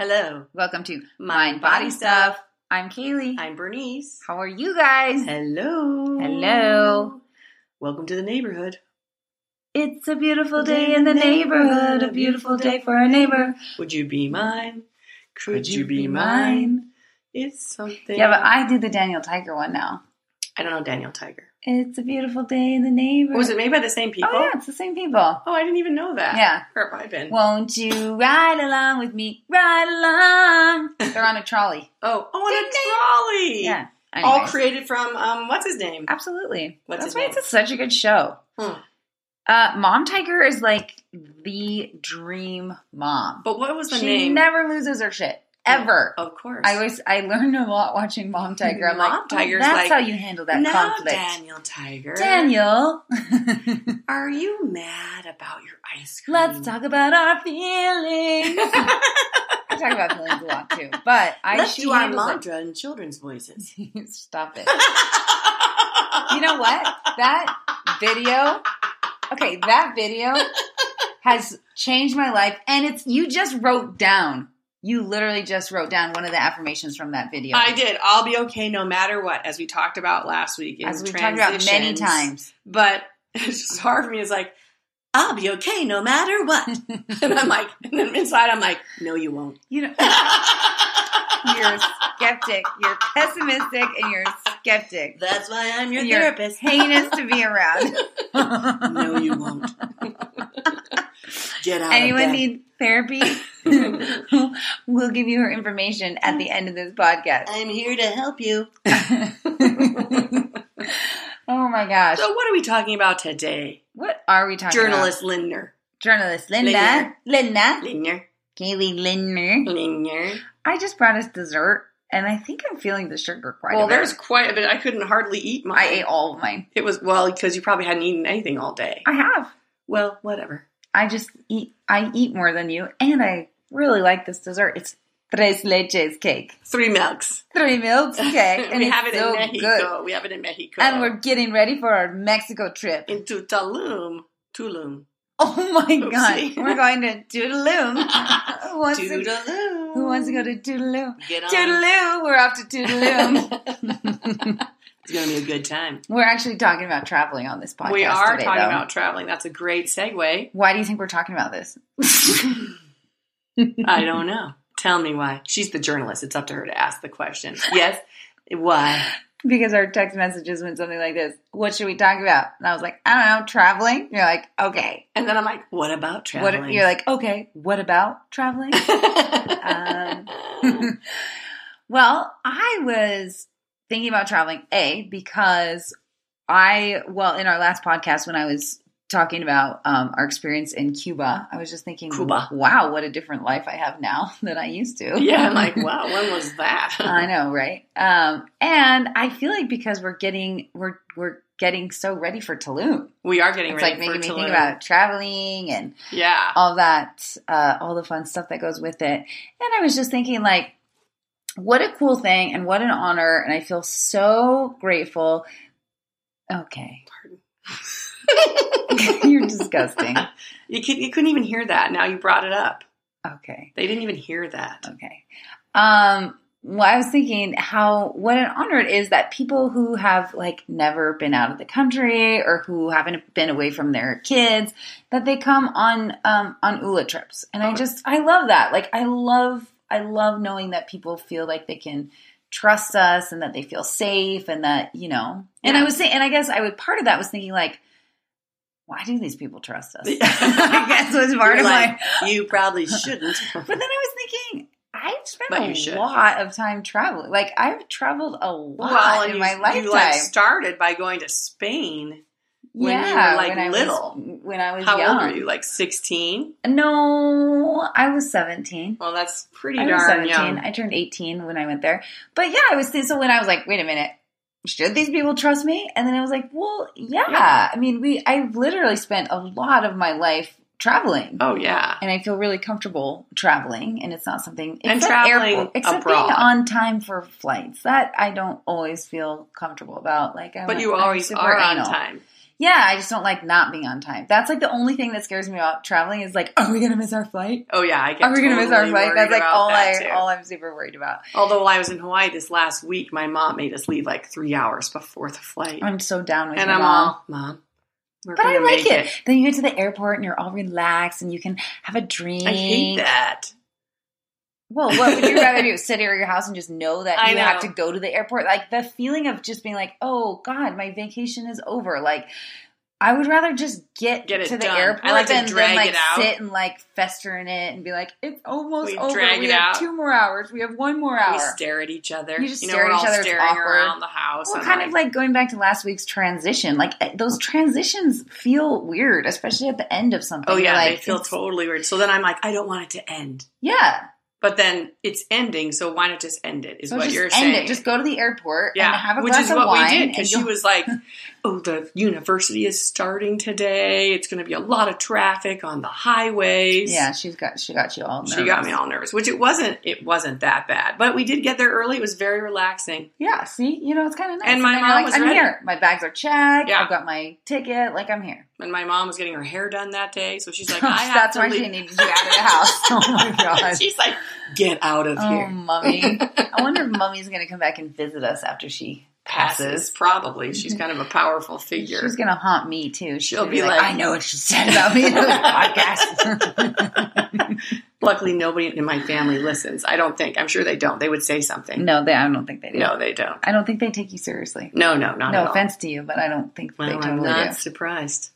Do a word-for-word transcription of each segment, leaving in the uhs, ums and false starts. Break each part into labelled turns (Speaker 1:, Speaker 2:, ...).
Speaker 1: Hello.
Speaker 2: Welcome to
Speaker 1: Mind Body Stuff.
Speaker 2: I'm Kaylee.
Speaker 1: I'm Bernice.
Speaker 2: How are you guys?
Speaker 1: Hello.
Speaker 2: Hello.
Speaker 1: Welcome to the neighborhood.
Speaker 2: It's a beautiful day in the neighborhood, a beautiful day for a neighbor.
Speaker 1: Would you be mine? Could,
Speaker 2: Could
Speaker 1: you,
Speaker 2: you
Speaker 1: be
Speaker 2: be
Speaker 1: mine?
Speaker 2: mine?
Speaker 1: It's something.
Speaker 2: Yeah, but I do the Daniel Tiger one now.
Speaker 1: I don't know Daniel Tiger.
Speaker 2: It's a beautiful day in the neighborhood.
Speaker 1: Was it made by the same people?
Speaker 2: Oh, yeah, it's the same people.
Speaker 1: Oh, I didn't even know that.
Speaker 2: Yeah.
Speaker 1: Where have I been?
Speaker 2: Won't you ride along with me? Ride along. They're on a trolley.
Speaker 1: Oh, oh, on a trolley.
Speaker 2: Yeah.
Speaker 1: All
Speaker 2: Anyways.
Speaker 1: created from, um, what's his name?
Speaker 2: Absolutely.
Speaker 1: What's
Speaker 2: That's
Speaker 1: his
Speaker 2: why
Speaker 1: name?
Speaker 2: it's such a good show.
Speaker 1: Hmm.
Speaker 2: Uh, Mom Tiger is like the dream mom.
Speaker 1: But what was the
Speaker 2: she
Speaker 1: name?
Speaker 2: never loses her shit. Ever.
Speaker 1: Of course.
Speaker 2: I always I learned a lot watching Mom Tiger. I'm
Speaker 1: Mom
Speaker 2: like, oh,
Speaker 1: Tiger's
Speaker 2: that's
Speaker 1: like,
Speaker 2: how you handle that
Speaker 1: now,
Speaker 2: conflict.
Speaker 1: Daniel Tiger.
Speaker 2: Daniel.
Speaker 1: Are you mad about your ice cream?
Speaker 2: Let's talk about our feelings. I talk about feelings a lot too. But I
Speaker 1: Let's
Speaker 2: she
Speaker 1: do our
Speaker 2: handles
Speaker 1: mantra in children's voices.
Speaker 2: it. Stop it. You know what? That video Okay, that video has changed my life, and it's you just wrote down. You literally just wrote down one of the affirmations from that video.
Speaker 1: I did. I'll be okay no matter what, as we talked about last week. In
Speaker 2: As we talked about many times.
Speaker 1: But it's just hard for me. It's like, I'll be okay no matter what. And I'm like, and then inside I'm like, no, you won't.
Speaker 2: You know, you're skeptic. You're pessimistic, and you're skeptic.
Speaker 1: That's why I'm your
Speaker 2: You're
Speaker 1: therapist.
Speaker 2: heinous to be around.
Speaker 1: No, you won't. Get out
Speaker 2: Anyone
Speaker 1: of bed.
Speaker 2: need therapy? We'll give you her information at the end of this podcast.
Speaker 1: I'm here to help you.
Speaker 2: Oh my gosh.
Speaker 1: So what are we talking about today?
Speaker 2: What are we talking
Speaker 1: Journalist
Speaker 2: about?
Speaker 1: Lindner.
Speaker 2: Journalist Linda. Linda.
Speaker 1: Lindner.
Speaker 2: Kaylee Lindner.
Speaker 1: Lindner.
Speaker 2: I just brought us dessert, and I think I'm feeling the sugar quite
Speaker 1: Well,
Speaker 2: a bit.
Speaker 1: there's quite a bit. I couldn't hardly eat mine.
Speaker 2: I ate all of mine.
Speaker 1: It was, well, because you probably hadn't eaten anything all day.
Speaker 2: I have.
Speaker 1: Well, whatever.
Speaker 2: I just eat, I eat more than you, and I really like this dessert. It's tres leches cake.
Speaker 1: Three milks.
Speaker 2: Three milks cake. And
Speaker 1: we
Speaker 2: it's
Speaker 1: have it
Speaker 2: so
Speaker 1: in Mexico.
Speaker 2: good.
Speaker 1: We have it in Mexico.
Speaker 2: And we're getting ready for our Mexico trip.
Speaker 1: into Tulum. Tulum.
Speaker 2: Oh my
Speaker 1: Oopsie.
Speaker 2: god. We're going to Toodaloo. Who wants to,
Speaker 1: Toodaloo.
Speaker 2: who wants to go to Toodaloo?
Speaker 1: Get on.
Speaker 2: Toodaloo. We're off to Toodaloo.
Speaker 1: It's going to be a good time.
Speaker 2: We're actually talking about traveling on this podcast
Speaker 1: we are
Speaker 2: today,
Speaker 1: talking
Speaker 2: though.
Speaker 1: about traveling. That's a great segue.
Speaker 2: Why do you think we're talking about this?
Speaker 1: I don't know. Tell me why. She's the journalist. It's up to her to ask the question. Yes? Why?
Speaker 2: Because our text messages went something like this. What should we talk about? And I was like, I don't know, traveling? You're like, okay.
Speaker 1: And then I'm like, what about traveling?
Speaker 2: What? You're like, okay, what about traveling? um, well, I was thinking about traveling, A, because I, well, in our last podcast when I was talking about um, our experience in Cuba, I was just thinking,
Speaker 1: Cuba.
Speaker 2: wow, what a different life I have now than I used to.
Speaker 1: Yeah, I'm like, wow, when was that?
Speaker 2: I know, right? Um, and I feel like because we're getting, we're, we're getting so ready for Tulum.
Speaker 1: We are getting
Speaker 2: It's
Speaker 1: ready
Speaker 2: like making
Speaker 1: for
Speaker 2: me
Speaker 1: Tulum.
Speaker 2: think about traveling and
Speaker 1: Yeah.
Speaker 2: all that, uh, all the fun stuff that goes with it. And I was just thinking, like, what a cool thing and what an honor. And I feel so grateful. Okay.
Speaker 1: Pardon.
Speaker 2: You're disgusting.
Speaker 1: You, could, you couldn't even hear that. Now you brought it up.
Speaker 2: Okay.
Speaker 1: They didn't even hear that.
Speaker 2: Okay. Um, well, I was thinking how, what an honor it is that people who have like never been out of the country or who haven't been away from their kids, that they come on, um, on U L A trips. And I just, I love that. Like, I love, I love knowing that people feel like they can trust us and that they feel safe and that, you know, and
Speaker 1: Yeah.
Speaker 2: I was saying, and I guess I would, part of that was thinking like, why do these people trust us? I guess was part
Speaker 1: You're
Speaker 2: of
Speaker 1: like,
Speaker 2: my,
Speaker 1: you probably shouldn't.
Speaker 2: but then I was thinking, I've spent
Speaker 1: But you
Speaker 2: a
Speaker 1: should.
Speaker 2: lot of time traveling. Like, I've traveled a lot
Speaker 1: Well, and
Speaker 2: in
Speaker 1: you,
Speaker 2: my lifetime.
Speaker 1: you like started by going to Spain when
Speaker 2: yeah,
Speaker 1: you were like
Speaker 2: when I
Speaker 1: little.
Speaker 2: Was, when I was
Speaker 1: How
Speaker 2: young.
Speaker 1: old were you? Like sixteen?
Speaker 2: No, I was seventeen.
Speaker 1: Well, that's pretty
Speaker 2: I was
Speaker 1: darn
Speaker 2: seventeen.
Speaker 1: young.
Speaker 2: I turned eighteen when I went there. But yeah, I was so when I was like, wait a minute. Should these people trust me? And then I was like, well, yeah.
Speaker 1: Yeah.
Speaker 2: I mean, we I've literally spent a lot of my life traveling.
Speaker 1: Oh, yeah.
Speaker 2: And I feel really comfortable traveling, and it's not something
Speaker 1: And
Speaker 2: except
Speaker 1: traveling
Speaker 2: airport, except
Speaker 1: abroad.
Speaker 2: being on time for flights. That I don't always feel comfortable about. Like, I'm,
Speaker 1: But you
Speaker 2: I'm
Speaker 1: always
Speaker 2: super
Speaker 1: are on
Speaker 2: anal.
Speaker 1: time.
Speaker 2: Yeah, I just don't like not being on time. That's like the only thing that scares me about traveling is like, are we going to miss our flight?
Speaker 1: Oh yeah, I get
Speaker 2: Are we
Speaker 1: totally
Speaker 2: going to miss our flight? That's like all
Speaker 1: I
Speaker 2: I all I'm super worried about.
Speaker 1: Although while I was in Hawaii this last week, my mom made us leave like three hours before the flight.
Speaker 2: I'm so down with
Speaker 1: and
Speaker 2: my
Speaker 1: I'm
Speaker 2: mom.
Speaker 1: all, Mom, we're
Speaker 2: But I
Speaker 1: gonna
Speaker 2: like
Speaker 1: make
Speaker 2: it.
Speaker 1: it.
Speaker 2: Then you get to the airport and you're all relaxed and you can have a drink.
Speaker 1: I hate that.
Speaker 2: Well, what would you rather do? Sit at your house and just know that
Speaker 1: I
Speaker 2: you
Speaker 1: know.
Speaker 2: have to go to the airport? Like the feeling of just being like, oh God, my vacation is over. Like I would rather just get,
Speaker 1: Get it
Speaker 2: to the
Speaker 1: done.
Speaker 2: airport
Speaker 1: I like to
Speaker 2: than,
Speaker 1: drag
Speaker 2: than like
Speaker 1: it out.
Speaker 2: sit and like fester in it and be like, it's almost
Speaker 1: We
Speaker 2: over.
Speaker 1: drag
Speaker 2: We
Speaker 1: it
Speaker 2: have
Speaker 1: out.
Speaker 2: two more hours. We have one more hour.
Speaker 1: We stare at each other.
Speaker 2: You just
Speaker 1: know,
Speaker 2: stare
Speaker 1: we're
Speaker 2: at each
Speaker 1: all
Speaker 2: other. It's
Speaker 1: staring
Speaker 2: awkward.
Speaker 1: around the house.
Speaker 2: Well,
Speaker 1: I'm
Speaker 2: kind of like going back to last week's transition. Like eh, those transitions feel weird, especially at the end of something.
Speaker 1: oh yeah,
Speaker 2: You're like,
Speaker 1: they feel
Speaker 2: it's-
Speaker 1: totally weird. So then I'm like, I don't want it to end.
Speaker 2: Yeah.
Speaker 1: But then it's ending, so why not just end it? Is
Speaker 2: So
Speaker 1: what
Speaker 2: just
Speaker 1: you're
Speaker 2: end
Speaker 1: saying.
Speaker 2: it. Just go to the airport
Speaker 1: yeah,
Speaker 2: and have a
Speaker 1: which
Speaker 2: glass
Speaker 1: is
Speaker 2: of
Speaker 1: what
Speaker 2: wine.
Speaker 1: we did
Speaker 2: and
Speaker 1: because she
Speaker 2: you'll-
Speaker 1: was like, "Oh, the university is starting today. It's going to be a lot of traffic on the highways."
Speaker 2: Yeah, she's got she got you all nervous.
Speaker 1: She got me all nervous, which it wasn't. It wasn't that bad, but we did get there early. It was very relaxing.
Speaker 2: Yeah, see, you know, it's kind of nice.
Speaker 1: And my
Speaker 2: then
Speaker 1: mom
Speaker 2: you're like,
Speaker 1: was
Speaker 2: I'm
Speaker 1: ready.
Speaker 2: here. My bags are checked.
Speaker 1: Yeah.
Speaker 2: I've got my ticket. Like I'm here.
Speaker 1: And my mom was getting her hair done that day, so she's like, "I have
Speaker 2: That's
Speaker 1: to
Speaker 2: why
Speaker 1: leave."
Speaker 2: she needed you out of the house. Oh my god.
Speaker 1: She's like, "Get out of
Speaker 2: Oh,
Speaker 1: here."
Speaker 2: mummy. I wonder if mummy's going to come back and visit us after she
Speaker 1: Passes
Speaker 2: passes.
Speaker 1: probably. She's kind of a powerful figure.
Speaker 2: She's going to haunt me too. She's
Speaker 1: She'll
Speaker 2: gonna
Speaker 1: be like-
Speaker 2: I know what she said about me in the podcast.
Speaker 1: Luckily, nobody in my family listens. I don't think. I'm sure they don't. They would say something.
Speaker 2: No, they, I don't think they do.
Speaker 1: No, they don't.
Speaker 2: I don't think they take you seriously.
Speaker 1: No, no, not
Speaker 2: No
Speaker 1: at
Speaker 2: offense to you, but I don't think
Speaker 1: all.
Speaker 2: they
Speaker 1: Well, I'm
Speaker 2: totally
Speaker 1: not
Speaker 2: do.
Speaker 1: surprised.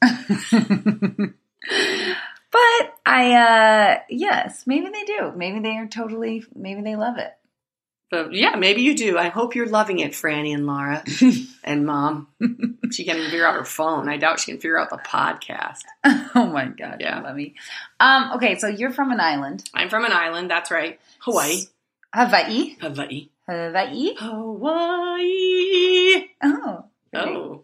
Speaker 2: But I, uh, yes, maybe they do. Maybe they are totally, maybe they love it.
Speaker 1: But yeah, maybe you do. I hope you're loving it, Franny and Laura and Mom. She can't even figure out her phone. I doubt she can figure out the podcast.
Speaker 2: Oh my God.
Speaker 1: Yeah.
Speaker 2: Love me. Um, okay. So you're from an island.
Speaker 1: I'm from an island. That's right. Hawaii.
Speaker 2: Hawaii.
Speaker 1: Hawaii.
Speaker 2: Hawaii.
Speaker 1: Hawaii.
Speaker 2: Oh. Okay.
Speaker 1: Oh.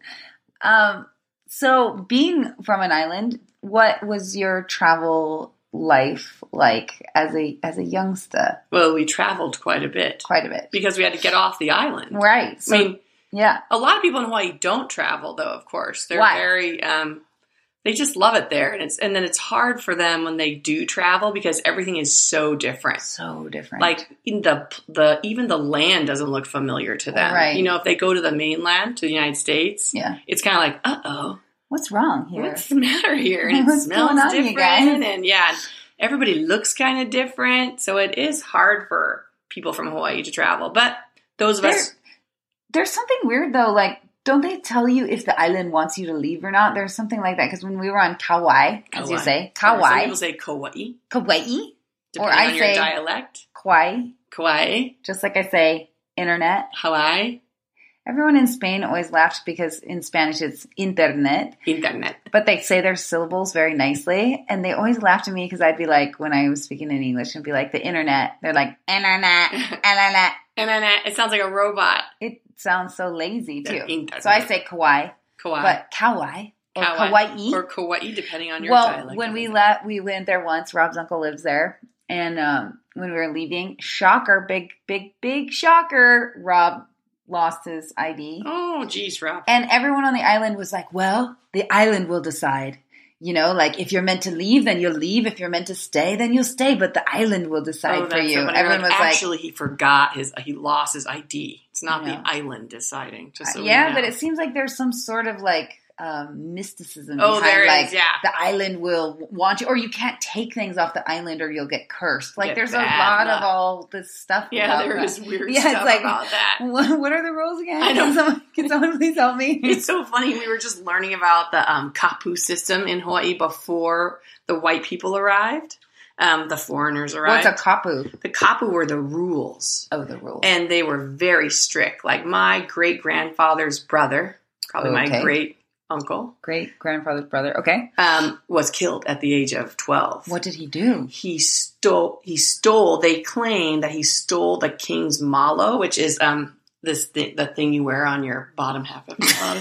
Speaker 2: Um, so being from an island, what was your travel life like as a, as a youngster?
Speaker 1: Well, we traveled quite a bit
Speaker 2: Quite a bit.
Speaker 1: because we had to get off the island.
Speaker 2: Right. So,
Speaker 1: I mean,
Speaker 2: yeah.
Speaker 1: a lot of people in Hawaii don't travel, though. Of course, they're
Speaker 2: Why?
Speaker 1: very. Um, they just love it there, and it's and then it's hard for them when they do travel because everything is so different.
Speaker 2: So different.
Speaker 1: Like in the the even the land doesn't look familiar to them.
Speaker 2: Right.
Speaker 1: You know, if they go to the mainland to the United States,
Speaker 2: yeah.
Speaker 1: it's kind of like, uh oh,
Speaker 2: What's wrong here?
Speaker 1: what's the matter here? And it
Speaker 2: What's
Speaker 1: smells
Speaker 2: going on, you
Speaker 1: different,
Speaker 2: guys?
Speaker 1: and yeah, everybody looks kind of different. So it is hard for people from Hawaii to travel. But those of
Speaker 2: There-
Speaker 1: us,
Speaker 2: There's something weird though, like, don't they tell you if the island wants you to leave or not? There's something like that, because when we were on Kauai, as you
Speaker 1: Kauai.
Speaker 2: say,
Speaker 1: some
Speaker 2: Kauai,
Speaker 1: people say Kauai,
Speaker 2: Kauai,
Speaker 1: depending
Speaker 2: Or I
Speaker 1: on your
Speaker 2: say-
Speaker 1: dialect.
Speaker 2: Kauai,
Speaker 1: Kauai,
Speaker 2: just like I say, internet.
Speaker 1: Hawaii,
Speaker 2: Everyone in Spain always laughed because in Spanish it's internet,
Speaker 1: internet.
Speaker 2: but they say their syllables very nicely, and they always laughed at me because I'd be like, when I was speaking in English, and be like, the internet. They're like, internet, internet.
Speaker 1: Internet. It sounds like a robot.
Speaker 2: It sounds so lazy
Speaker 1: The
Speaker 2: too.
Speaker 1: internet.
Speaker 2: So I say Kauai,
Speaker 1: Kauai.
Speaker 2: but Kauai or
Speaker 1: Kauai.
Speaker 2: Kauai.
Speaker 1: Or Kauai, depending on your
Speaker 2: Well,
Speaker 1: dialect.
Speaker 2: when we left, we went there once. Rob's uncle lives there, and um, when we were leaving, shocker, big, big, big shocker. Rob lost his I D,
Speaker 1: Oh, geez, Rob.
Speaker 2: and everyone on the island was like, "Well, the island will decide. You know, like if you're meant to leave, then you'll leave. If you're meant to stay, then you'll stay. But the island will decide
Speaker 1: Oh,
Speaker 2: for
Speaker 1: that's
Speaker 2: you."
Speaker 1: so funny.
Speaker 2: Everyone
Speaker 1: Like,
Speaker 2: was like,
Speaker 1: actually, he forgot his, he lost his I D. It's not
Speaker 2: Yeah.
Speaker 1: the island deciding. Just so we
Speaker 2: "Yeah,"
Speaker 1: know.
Speaker 2: but it seems like there's some sort of like um, mysticism
Speaker 1: Oh,
Speaker 2: behind,
Speaker 1: there is,
Speaker 2: like
Speaker 1: yeah.
Speaker 2: the island will want you, or you can't take things off the island, or you'll get cursed. Like
Speaker 1: Get
Speaker 2: there's a
Speaker 1: bad
Speaker 2: lot
Speaker 1: luck.
Speaker 2: of all this stuff.
Speaker 1: Yeah,
Speaker 2: about
Speaker 1: there
Speaker 2: that.
Speaker 1: is weird
Speaker 2: Yeah,
Speaker 1: stuff
Speaker 2: it's like,
Speaker 1: about that.
Speaker 2: What, what are the rules again?
Speaker 1: I know.
Speaker 2: Can someone, can someone please help me?
Speaker 1: It's so funny. We were just learning about the um, kapu system in Hawaii before the white people arrived. Um, the foreigners arrived.
Speaker 2: What's a kapu?
Speaker 1: The kapu were the rules.
Speaker 2: Oh, the rules.
Speaker 1: And they were very strict. Like my great grandfather's brother, probably
Speaker 2: Okay.
Speaker 1: my great uncle,
Speaker 2: Great grandfather's brother. Okay.
Speaker 1: um, was killed at the age of twelve.
Speaker 2: What did he do?
Speaker 1: He stole. He stole. They claim that he stole the king's malo, which is um this thi- the thing you wear on your bottom half of your body.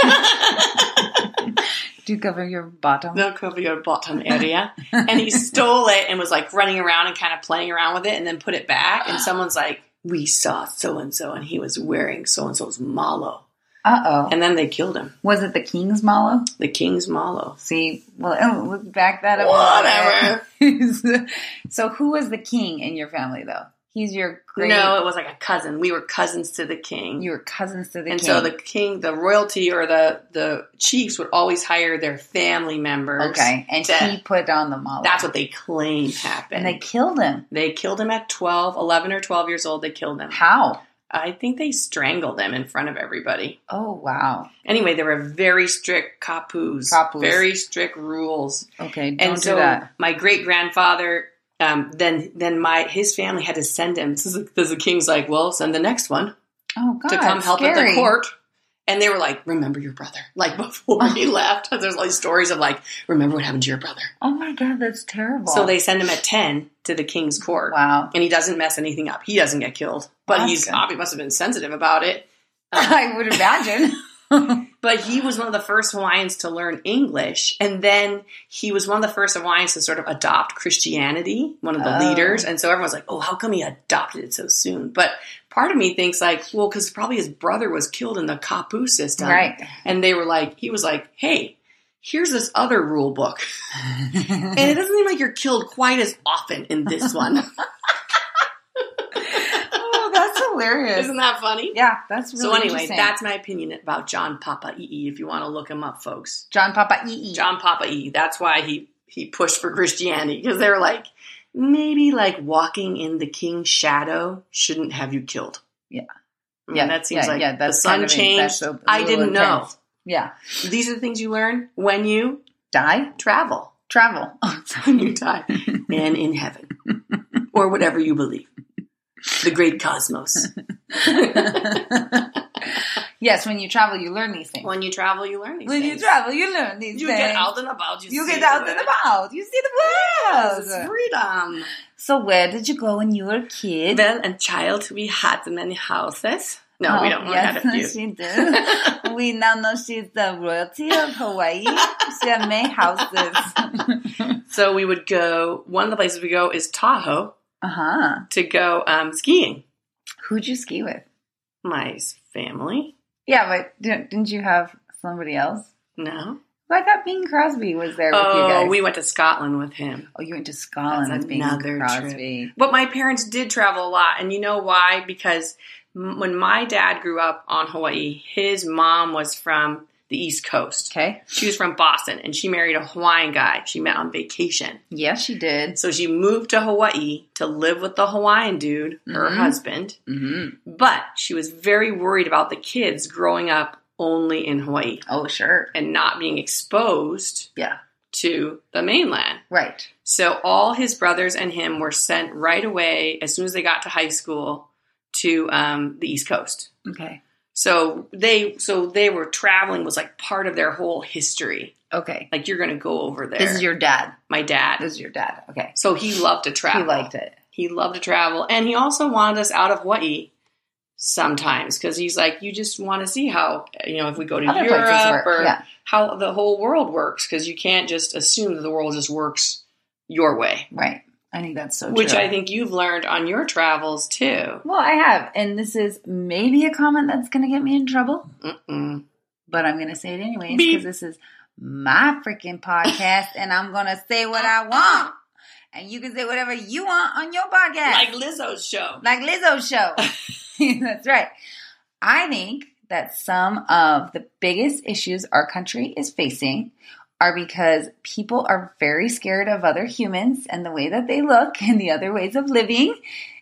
Speaker 2: Do you cover your bottom?
Speaker 1: They'll cover your bottom area. And he stole it and was like running around and kind of playing around with it, and then put it back. And someone's like, "We saw so and so, and he was wearing so and so's malo."
Speaker 2: Uh-oh.
Speaker 1: And then they killed him.
Speaker 2: Was it the King's Mallow?
Speaker 1: The King's Mallow.
Speaker 2: See, well, oh, let's back that up.
Speaker 1: Whatever.
Speaker 2: So who was the king in your family, though? He's your great...
Speaker 1: No, it was like a cousin. We were cousins to the king.
Speaker 2: You were cousins to the
Speaker 1: and
Speaker 2: king.
Speaker 1: And so the king, the royalty or the, the chiefs would always hire their family members.
Speaker 2: Okay, and to, he put on the Mallow.
Speaker 1: That's what they claim happened.
Speaker 2: And they killed him.
Speaker 1: They killed him at twelve, eleven or twelve years old. They killed him.
Speaker 2: How?
Speaker 1: I think they strangled him in front of everybody.
Speaker 2: Oh, wow.
Speaker 1: Anyway, there were very strict kapus.
Speaker 2: Kapus.
Speaker 1: Very strict rules.
Speaker 2: Okay, don't
Speaker 1: and
Speaker 2: do
Speaker 1: so
Speaker 2: that.
Speaker 1: My great-grandfather... Um, then, then my his family had to send him. So the king's like, "Well, send the next one
Speaker 2: oh, God,
Speaker 1: to come help
Speaker 2: scary.
Speaker 1: at the court." And they were like, "Remember your brother." Like before oh. he left, there's all these stories of like, "Remember what happened to your brother."
Speaker 2: Oh my God, that's terrible.
Speaker 1: So they send him at ten to the king's court.
Speaker 2: Wow,
Speaker 1: and he doesn't mess anything up. He doesn't get killed, but
Speaker 2: that's
Speaker 1: he's
Speaker 2: good.
Speaker 1: obviously must have been sensitive about it.
Speaker 2: Um, I would imagine.
Speaker 1: But he was one of the first Hawaiians to learn English. And then he was one of the first Hawaiians to sort of adopt Christianity, one of the
Speaker 2: oh.
Speaker 1: leaders. And so everyone's like, oh, how come he adopted it so soon? But part of me thinks like, well, because probably his brother was killed in the kapu system.
Speaker 2: Right.
Speaker 1: And they were like, he was like, hey, here's this other rule book. And it doesn't seem like you're killed quite as often in this one.
Speaker 2: Hilarious.
Speaker 1: Isn't that funny?
Speaker 2: Yeah, that's really
Speaker 1: So anyway, that's my opinion about John Papa'i'i, if you want to look him up, folks.
Speaker 2: John Papa'i'i.
Speaker 1: John Papa'i'i. That's why he, he pushed for Christianity, because they were like, maybe like walking in the king's shadow shouldn't have you killed.
Speaker 2: Yeah.
Speaker 1: I mean,
Speaker 2: yeah,
Speaker 1: that seems
Speaker 2: yeah,
Speaker 1: like
Speaker 2: yeah, that's
Speaker 1: the sun
Speaker 2: kind of
Speaker 1: changed.
Speaker 2: A, a
Speaker 1: I didn't
Speaker 2: intense.
Speaker 1: know.
Speaker 2: Yeah.
Speaker 1: These are the things you learn when you
Speaker 2: die,
Speaker 1: travel.
Speaker 2: Travel.
Speaker 1: When you die. And in heaven. Or whatever you believe. The great cosmos.
Speaker 2: Yes, when you travel, you learn these things.
Speaker 1: When you travel, you learn these
Speaker 2: when
Speaker 1: things.
Speaker 2: When you travel, you learn these
Speaker 1: you
Speaker 2: things.
Speaker 1: You get out and about. You,
Speaker 2: you
Speaker 1: see
Speaker 2: get out
Speaker 1: the
Speaker 2: and about. You see the world.
Speaker 1: Yes, freedom.
Speaker 2: So where did you go when you were a kid?
Speaker 1: Well, and child, we had many houses. No,
Speaker 2: oh,
Speaker 1: we don't. We
Speaker 2: yes,
Speaker 1: had a few.
Speaker 2: She did. We now know she's the royalty of Hawaii. She had many houses.
Speaker 1: So we would go, one of the places we go is Tahoe.
Speaker 2: Uh-huh.
Speaker 1: To go um, skiing.
Speaker 2: Who'd you ski with?
Speaker 1: My family.
Speaker 2: Yeah, but didn't you have somebody else?
Speaker 1: No.
Speaker 2: Well, I thought Bing Crosby was there with
Speaker 1: oh,
Speaker 2: you guys.
Speaker 1: Oh, we went to Scotland with him.
Speaker 2: Oh, you went to Scotland
Speaker 1: That's
Speaker 2: with Bing Crosby.
Speaker 1: Trip. But my parents did travel a lot. And you know why? Because m- when my dad grew up on Hawaii, his mom was from the East Coast.
Speaker 2: Okay.
Speaker 1: She was from Boston, and she married a Hawaiian guy she met on vacation.
Speaker 2: Yes, she did.
Speaker 1: So she moved to Hawaii to live with the Hawaiian dude, her
Speaker 2: mm-hmm.
Speaker 1: husband.
Speaker 2: Mm-hmm.
Speaker 1: But she was very worried about the kids growing up only in Hawaii.
Speaker 2: Oh, sure.
Speaker 1: And not being exposed
Speaker 2: yeah.
Speaker 1: to the mainland.
Speaker 2: Right.
Speaker 1: So all his brothers and him were sent right away, as soon as they got to high school, to um, the East Coast.
Speaker 2: Okay.
Speaker 1: So they so they were traveling was like part of their whole history.
Speaker 2: Okay.
Speaker 1: Like you're going to go over there.
Speaker 2: This is your dad.
Speaker 1: My dad.
Speaker 2: This is your dad. Okay.
Speaker 1: So he loved to travel.
Speaker 2: He liked it.
Speaker 1: He loved to travel. And he also wanted us out of Hawaii sometimes because he's like, you just want to see how, you know, if we go to
Speaker 2: Other
Speaker 1: Europe or
Speaker 2: yeah.
Speaker 1: how the whole world works because you can't just assume that the world just works your way.
Speaker 2: Right. I think that's so true.
Speaker 1: Which I think you've learned on your travels, too.
Speaker 2: Well, I have. And this is maybe a comment that's going to get me in trouble.
Speaker 1: Mm-mm.
Speaker 2: But I'm going to say it anyways because this is my freaking podcast and I'm going to say what I want. And you can say whatever you want on your podcast.
Speaker 1: Like Lizzo's show.
Speaker 2: Like Lizzo's show. That's right. I think that some of the biggest issues our country is facing are because people are very scared of other humans and the way that they look and the other ways of living.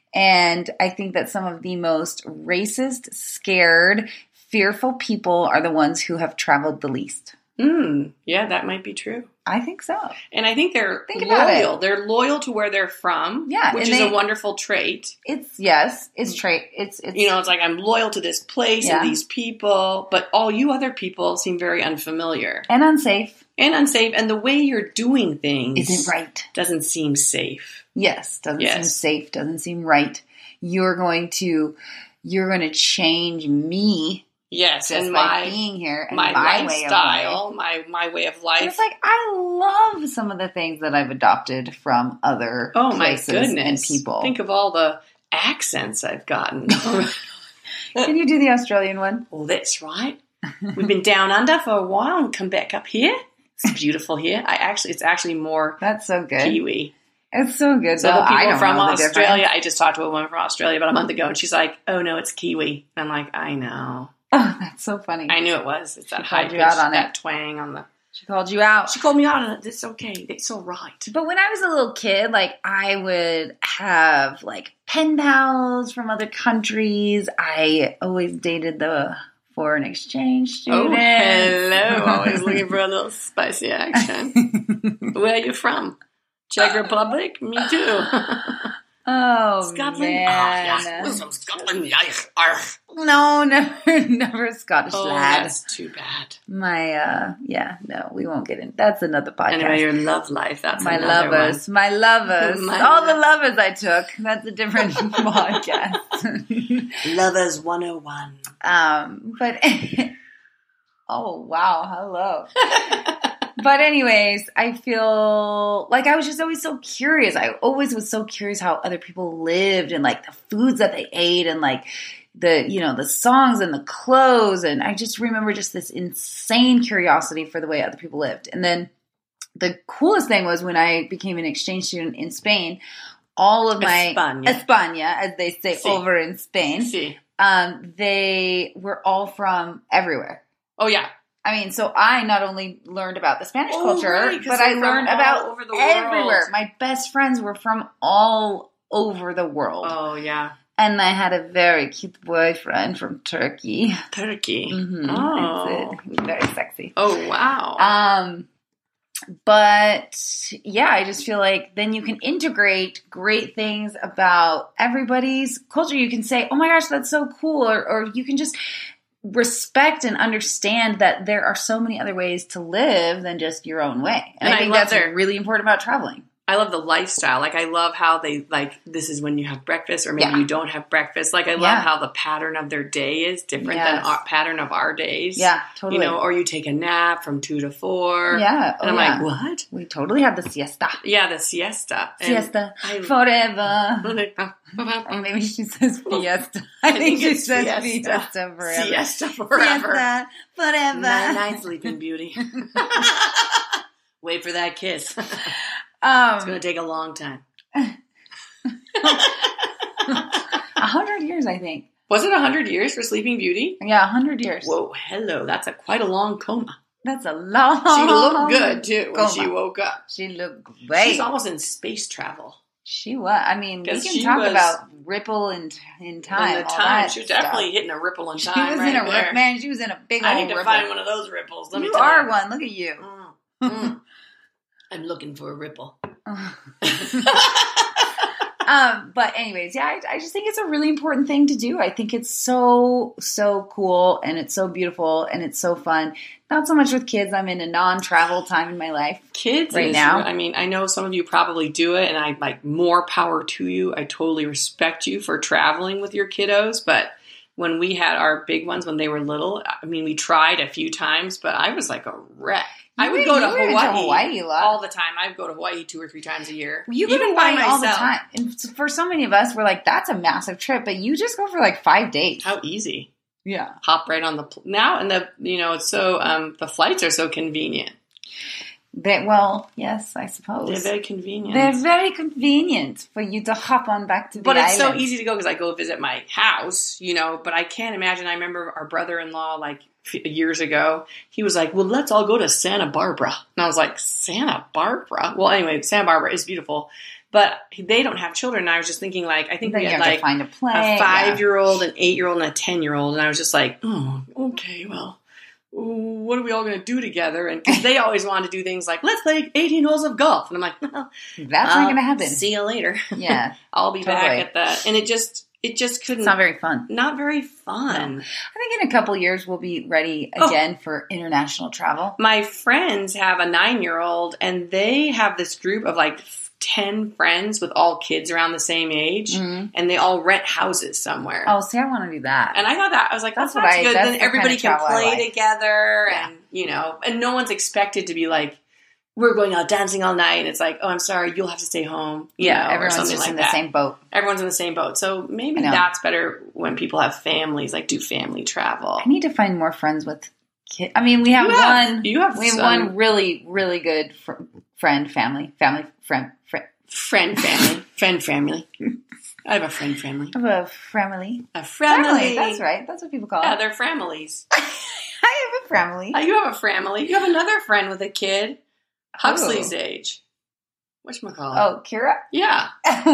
Speaker 2: And I think that some of the most racist, scared, fearful people are the ones who have traveled the least.
Speaker 1: Mm, yeah, that might be true.
Speaker 2: I think so.
Speaker 1: And I think they're
Speaker 2: think about
Speaker 1: loyal.
Speaker 2: it.
Speaker 1: They're loyal to where they're from,
Speaker 2: yeah,
Speaker 1: which is they, a wonderful trait.
Speaker 2: It's, yes, it's trait. It's, it's,
Speaker 1: you know, it's like I'm loyal to this place
Speaker 2: yeah.
Speaker 1: and these people, but all you other people seem very unfamiliar.
Speaker 2: And unsafe.
Speaker 1: And unsafe. And the way you're doing things
Speaker 2: isn't right.
Speaker 1: Doesn't seem safe.
Speaker 2: Yes, doesn't
Speaker 1: yes.
Speaker 2: seem safe, doesn't seem right. You're going to, you're going to change me.
Speaker 1: Yes,
Speaker 2: just
Speaker 1: and
Speaker 2: by
Speaker 1: my
Speaker 2: being here, and
Speaker 1: my,
Speaker 2: my
Speaker 1: lifestyle,
Speaker 2: way
Speaker 1: my my way of life.
Speaker 2: And it's like I love some of the things that I've adopted from other
Speaker 1: oh
Speaker 2: places
Speaker 1: my goodness.
Speaker 2: and people.
Speaker 1: Think of all the accents I've gotten.
Speaker 2: Can you do the Australian one?
Speaker 1: Well, that's right. We've been down under for a while and come back up here. It's beautiful here. I actually, it's actually more
Speaker 2: That's so good.
Speaker 1: Kiwi.
Speaker 2: It's so good.
Speaker 1: So
Speaker 2: though.
Speaker 1: the people
Speaker 2: I don't
Speaker 1: from
Speaker 2: know the
Speaker 1: Australia,
Speaker 2: difference.
Speaker 1: I just talked to a woman from Australia about a month ago, and she's like, "Oh no, it's Kiwi." And I'm like, "I know.
Speaker 2: Oh, that's so funny.
Speaker 1: I knew it was. It's that
Speaker 2: She
Speaker 1: high
Speaker 2: called
Speaker 1: pitch,
Speaker 2: you out on
Speaker 1: that
Speaker 2: it.
Speaker 1: twang on the."
Speaker 2: She called you out.
Speaker 1: She called me out on it. It's okay. It's all right.
Speaker 2: But when I was a little kid, like I would have like pen pals from other countries. I always dated the foreign exchange student.
Speaker 1: Oh, hello. Always looking for a little spicy action. Where are you from? Czech Republic? Me too.
Speaker 2: Oh,
Speaker 1: Scotland?
Speaker 2: man.
Speaker 1: Ah, yeah. We're from Scotland. Yeah. Arr.
Speaker 2: No, never, never a Scottish
Speaker 1: Oh,
Speaker 2: lad.
Speaker 1: that's too bad.
Speaker 2: My, uh, yeah, no, we won't get in. That's another podcast.
Speaker 1: Anyway, your love life. That's
Speaker 2: my
Speaker 1: another
Speaker 2: lovers,
Speaker 1: one.
Speaker 2: my lovers,
Speaker 1: My
Speaker 2: all
Speaker 1: lo-
Speaker 2: the lovers I took. That's a different podcast.
Speaker 1: Lovers one oh one.
Speaker 2: um, but oh wow, hello. But anyways, I feel like I was just always so curious. I always was so curious how other people lived and like the foods that they ate and like the, you know, the songs and the clothes. And I just remember just this insane curiosity for the way other people lived. And then the coolest thing was when I became an exchange student in Spain, all of my
Speaker 1: España.
Speaker 2: España, as they say
Speaker 1: Sí.
Speaker 2: over in Spain,
Speaker 1: See.
Speaker 2: um, they were all from everywhere.
Speaker 1: Oh, yeah.
Speaker 2: I mean, so I not only learned about the Spanish
Speaker 1: Oh,
Speaker 2: culture,
Speaker 1: right, 'cause
Speaker 2: but I
Speaker 1: they're from
Speaker 2: learned
Speaker 1: all
Speaker 2: about
Speaker 1: over the world.
Speaker 2: everywhere. My best friends were from all over the world.
Speaker 1: Oh, yeah.
Speaker 2: And I had a very cute boyfriend from Turkey.
Speaker 1: Turkey.
Speaker 2: Mm-hmm.
Speaker 1: Oh.
Speaker 2: He was very sexy.
Speaker 1: Oh, wow.
Speaker 2: Um, but yeah, I just feel like then you can integrate great things about everybody's culture. You can say, oh my gosh, that's so cool. Or, or you can just respect and understand that there are so many other ways to live than just your own way. And,
Speaker 1: And
Speaker 2: I
Speaker 1: I
Speaker 2: think
Speaker 1: love
Speaker 2: that's
Speaker 1: their-
Speaker 2: really important about traveling.
Speaker 1: I love the lifestyle. Like, I love how they, like, this is when you have breakfast, or maybe
Speaker 2: Yeah.
Speaker 1: you don't have breakfast. Like, I love
Speaker 2: Yeah.
Speaker 1: how the pattern of their day is different than
Speaker 2: Yes.
Speaker 1: our pattern of our days.
Speaker 2: Yeah, totally.
Speaker 1: You know, or you take a nap from two to four.
Speaker 2: Yeah.
Speaker 1: And
Speaker 2: oh,
Speaker 1: I'm
Speaker 2: yeah.
Speaker 1: like, what?
Speaker 2: We totally have the siesta.
Speaker 1: Yeah, the siesta. And
Speaker 2: Siesta
Speaker 1: I-
Speaker 2: forever. Or maybe she says fiesta. I, think,
Speaker 1: think
Speaker 2: she
Speaker 1: it's
Speaker 2: says
Speaker 1: fiesta.
Speaker 2: fiesta forever.
Speaker 1: Siesta forever.
Speaker 2: Fiesta forever.
Speaker 1: Night, night, sleeping beauty. Wait for that kiss. It's
Speaker 2: Um,
Speaker 1: going to take a long time.
Speaker 2: a hundred years, I think.
Speaker 1: Was it one hundred years for Sleeping Beauty?
Speaker 2: Yeah, a hundred years.
Speaker 1: Whoa, hello. That's a quite a long coma.
Speaker 2: That's a long.
Speaker 1: She looked good, too, when
Speaker 2: coma.
Speaker 1: she woke up.
Speaker 2: She looked great.
Speaker 1: She's almost in space travel.
Speaker 2: She was. I mean, we
Speaker 1: 'Cause
Speaker 2: can
Speaker 1: she
Speaker 2: talk
Speaker 1: was-
Speaker 2: about ripple in in time.
Speaker 1: In the
Speaker 2: all
Speaker 1: time,
Speaker 2: that
Speaker 1: she was
Speaker 2: stuff.
Speaker 1: definitely hitting a ripple in
Speaker 2: She
Speaker 1: time
Speaker 2: was
Speaker 1: right
Speaker 2: in a
Speaker 1: there.
Speaker 2: rip, man. She was in a big
Speaker 1: I
Speaker 2: old
Speaker 1: need to
Speaker 2: ripple.
Speaker 1: find one of those ripples. Let
Speaker 2: you
Speaker 1: me tell
Speaker 2: are
Speaker 1: you.
Speaker 2: one. Look at you.
Speaker 1: Mm, mm. I'm looking for a ripple.
Speaker 2: Um, but anyways, yeah, I, I just think it's a really important thing to do. I think it's so, so cool and it's so beautiful and it's so fun. Not so much with kids. I'm in a non-travel time in my life.
Speaker 1: Kids
Speaker 2: Right
Speaker 1: is-
Speaker 2: now?
Speaker 1: I mean, I know some of you probably do it, and I like more power to you. I totally respect you for traveling with your kiddos, but when we had our big ones when they were little, I mean, we tried a few times, but I was like a wreck. I
Speaker 2: You
Speaker 1: would
Speaker 2: were-
Speaker 1: go to
Speaker 2: you were into
Speaker 1: Hawaii,
Speaker 2: Hawaii a lot.
Speaker 1: all the time. I would go to Hawaii two or three times a year.
Speaker 2: You go to
Speaker 1: Even by
Speaker 2: Hawaii all the
Speaker 1: myself.
Speaker 2: time. And for so many of us, we're like, that's a massive trip, but you just go for like five days.
Speaker 1: How easy.
Speaker 2: Yeah.
Speaker 1: Hop right on the pl- now, and the you know it's so um the flights are so convenient.
Speaker 2: They, well, yes, I suppose.
Speaker 1: They're very convenient.
Speaker 2: They're very convenient for you to hop on back to the
Speaker 1: But it's so
Speaker 2: island.
Speaker 1: easy to go because I go visit my house, you know. But I can't imagine. I remember our brother-in-law, like f- years ago, he was like, "Well, let's all go to Santa Barbara," and I was like, "Santa Barbara?" Well, anyway, Santa Barbara is beautiful, but they don't have children. And I was just thinking, like, I think
Speaker 2: Then
Speaker 1: we
Speaker 2: you
Speaker 1: had
Speaker 2: have
Speaker 1: like
Speaker 2: to find a plane.
Speaker 1: a five-year-old, an eight-year-old, and a ten-year-old, and I was just like, "Oh, okay, well." What are we all going to do together? And because they always want to do things like, let's play eighteen holes of golf. And I'm like, well,
Speaker 2: Yeah. That's
Speaker 1: I'll
Speaker 2: not going to happen.
Speaker 1: See you later.
Speaker 2: Yeah.
Speaker 1: I'll be
Speaker 2: Totally.
Speaker 1: back at the, and it just, it just couldn't,
Speaker 2: It's not very fun.
Speaker 1: not very fun.
Speaker 2: No. I think in a couple years we'll be ready
Speaker 1: Oh.
Speaker 2: again for international travel.
Speaker 1: My friends have a nine-year-old, and they have this group of like ten friends with all kids around the same age,
Speaker 2: Mhm.
Speaker 1: and they all rent houses somewhere.
Speaker 2: Oh, see, I want to do that.
Speaker 1: And I thought that, I was like,
Speaker 2: That's
Speaker 1: that's,
Speaker 2: what
Speaker 1: that's
Speaker 2: I-
Speaker 1: good.
Speaker 2: that's
Speaker 1: Then
Speaker 2: the
Speaker 1: everybody
Speaker 2: kind of
Speaker 1: can
Speaker 2: travel I
Speaker 1: play
Speaker 2: like.
Speaker 1: together,
Speaker 2: Yeah.
Speaker 1: and, you know, and no one's expected to be like, we're going out dancing all night, and it's like, oh, I'm sorry, you'll have to stay home. You
Speaker 2: Yeah,
Speaker 1: know, or
Speaker 2: everyone's
Speaker 1: something
Speaker 2: just
Speaker 1: like
Speaker 2: in
Speaker 1: that.
Speaker 2: the same boat.
Speaker 1: Everyone's in the same boat. So maybe
Speaker 2: I know.
Speaker 1: that's better when people have families, like do family travel.
Speaker 2: I need to find more friends with kids. I mean, we have
Speaker 1: You have-
Speaker 2: one.
Speaker 1: you have
Speaker 2: we have
Speaker 1: some-
Speaker 2: one really, really good fr- friend, family, family, friend, friend.
Speaker 1: Friend family. Friend family. I have a friend family.
Speaker 2: I have a family.
Speaker 1: A family.
Speaker 2: Family, that's right. That's what people call
Speaker 1: Yeah,
Speaker 2: it.
Speaker 1: they're families.
Speaker 2: I have a family.
Speaker 1: Oh, you have a family. You have another friend with a kid. Huxley's
Speaker 2: Oh.
Speaker 1: age. Whatchamacallit?
Speaker 2: Oh, Kira?
Speaker 1: Yeah.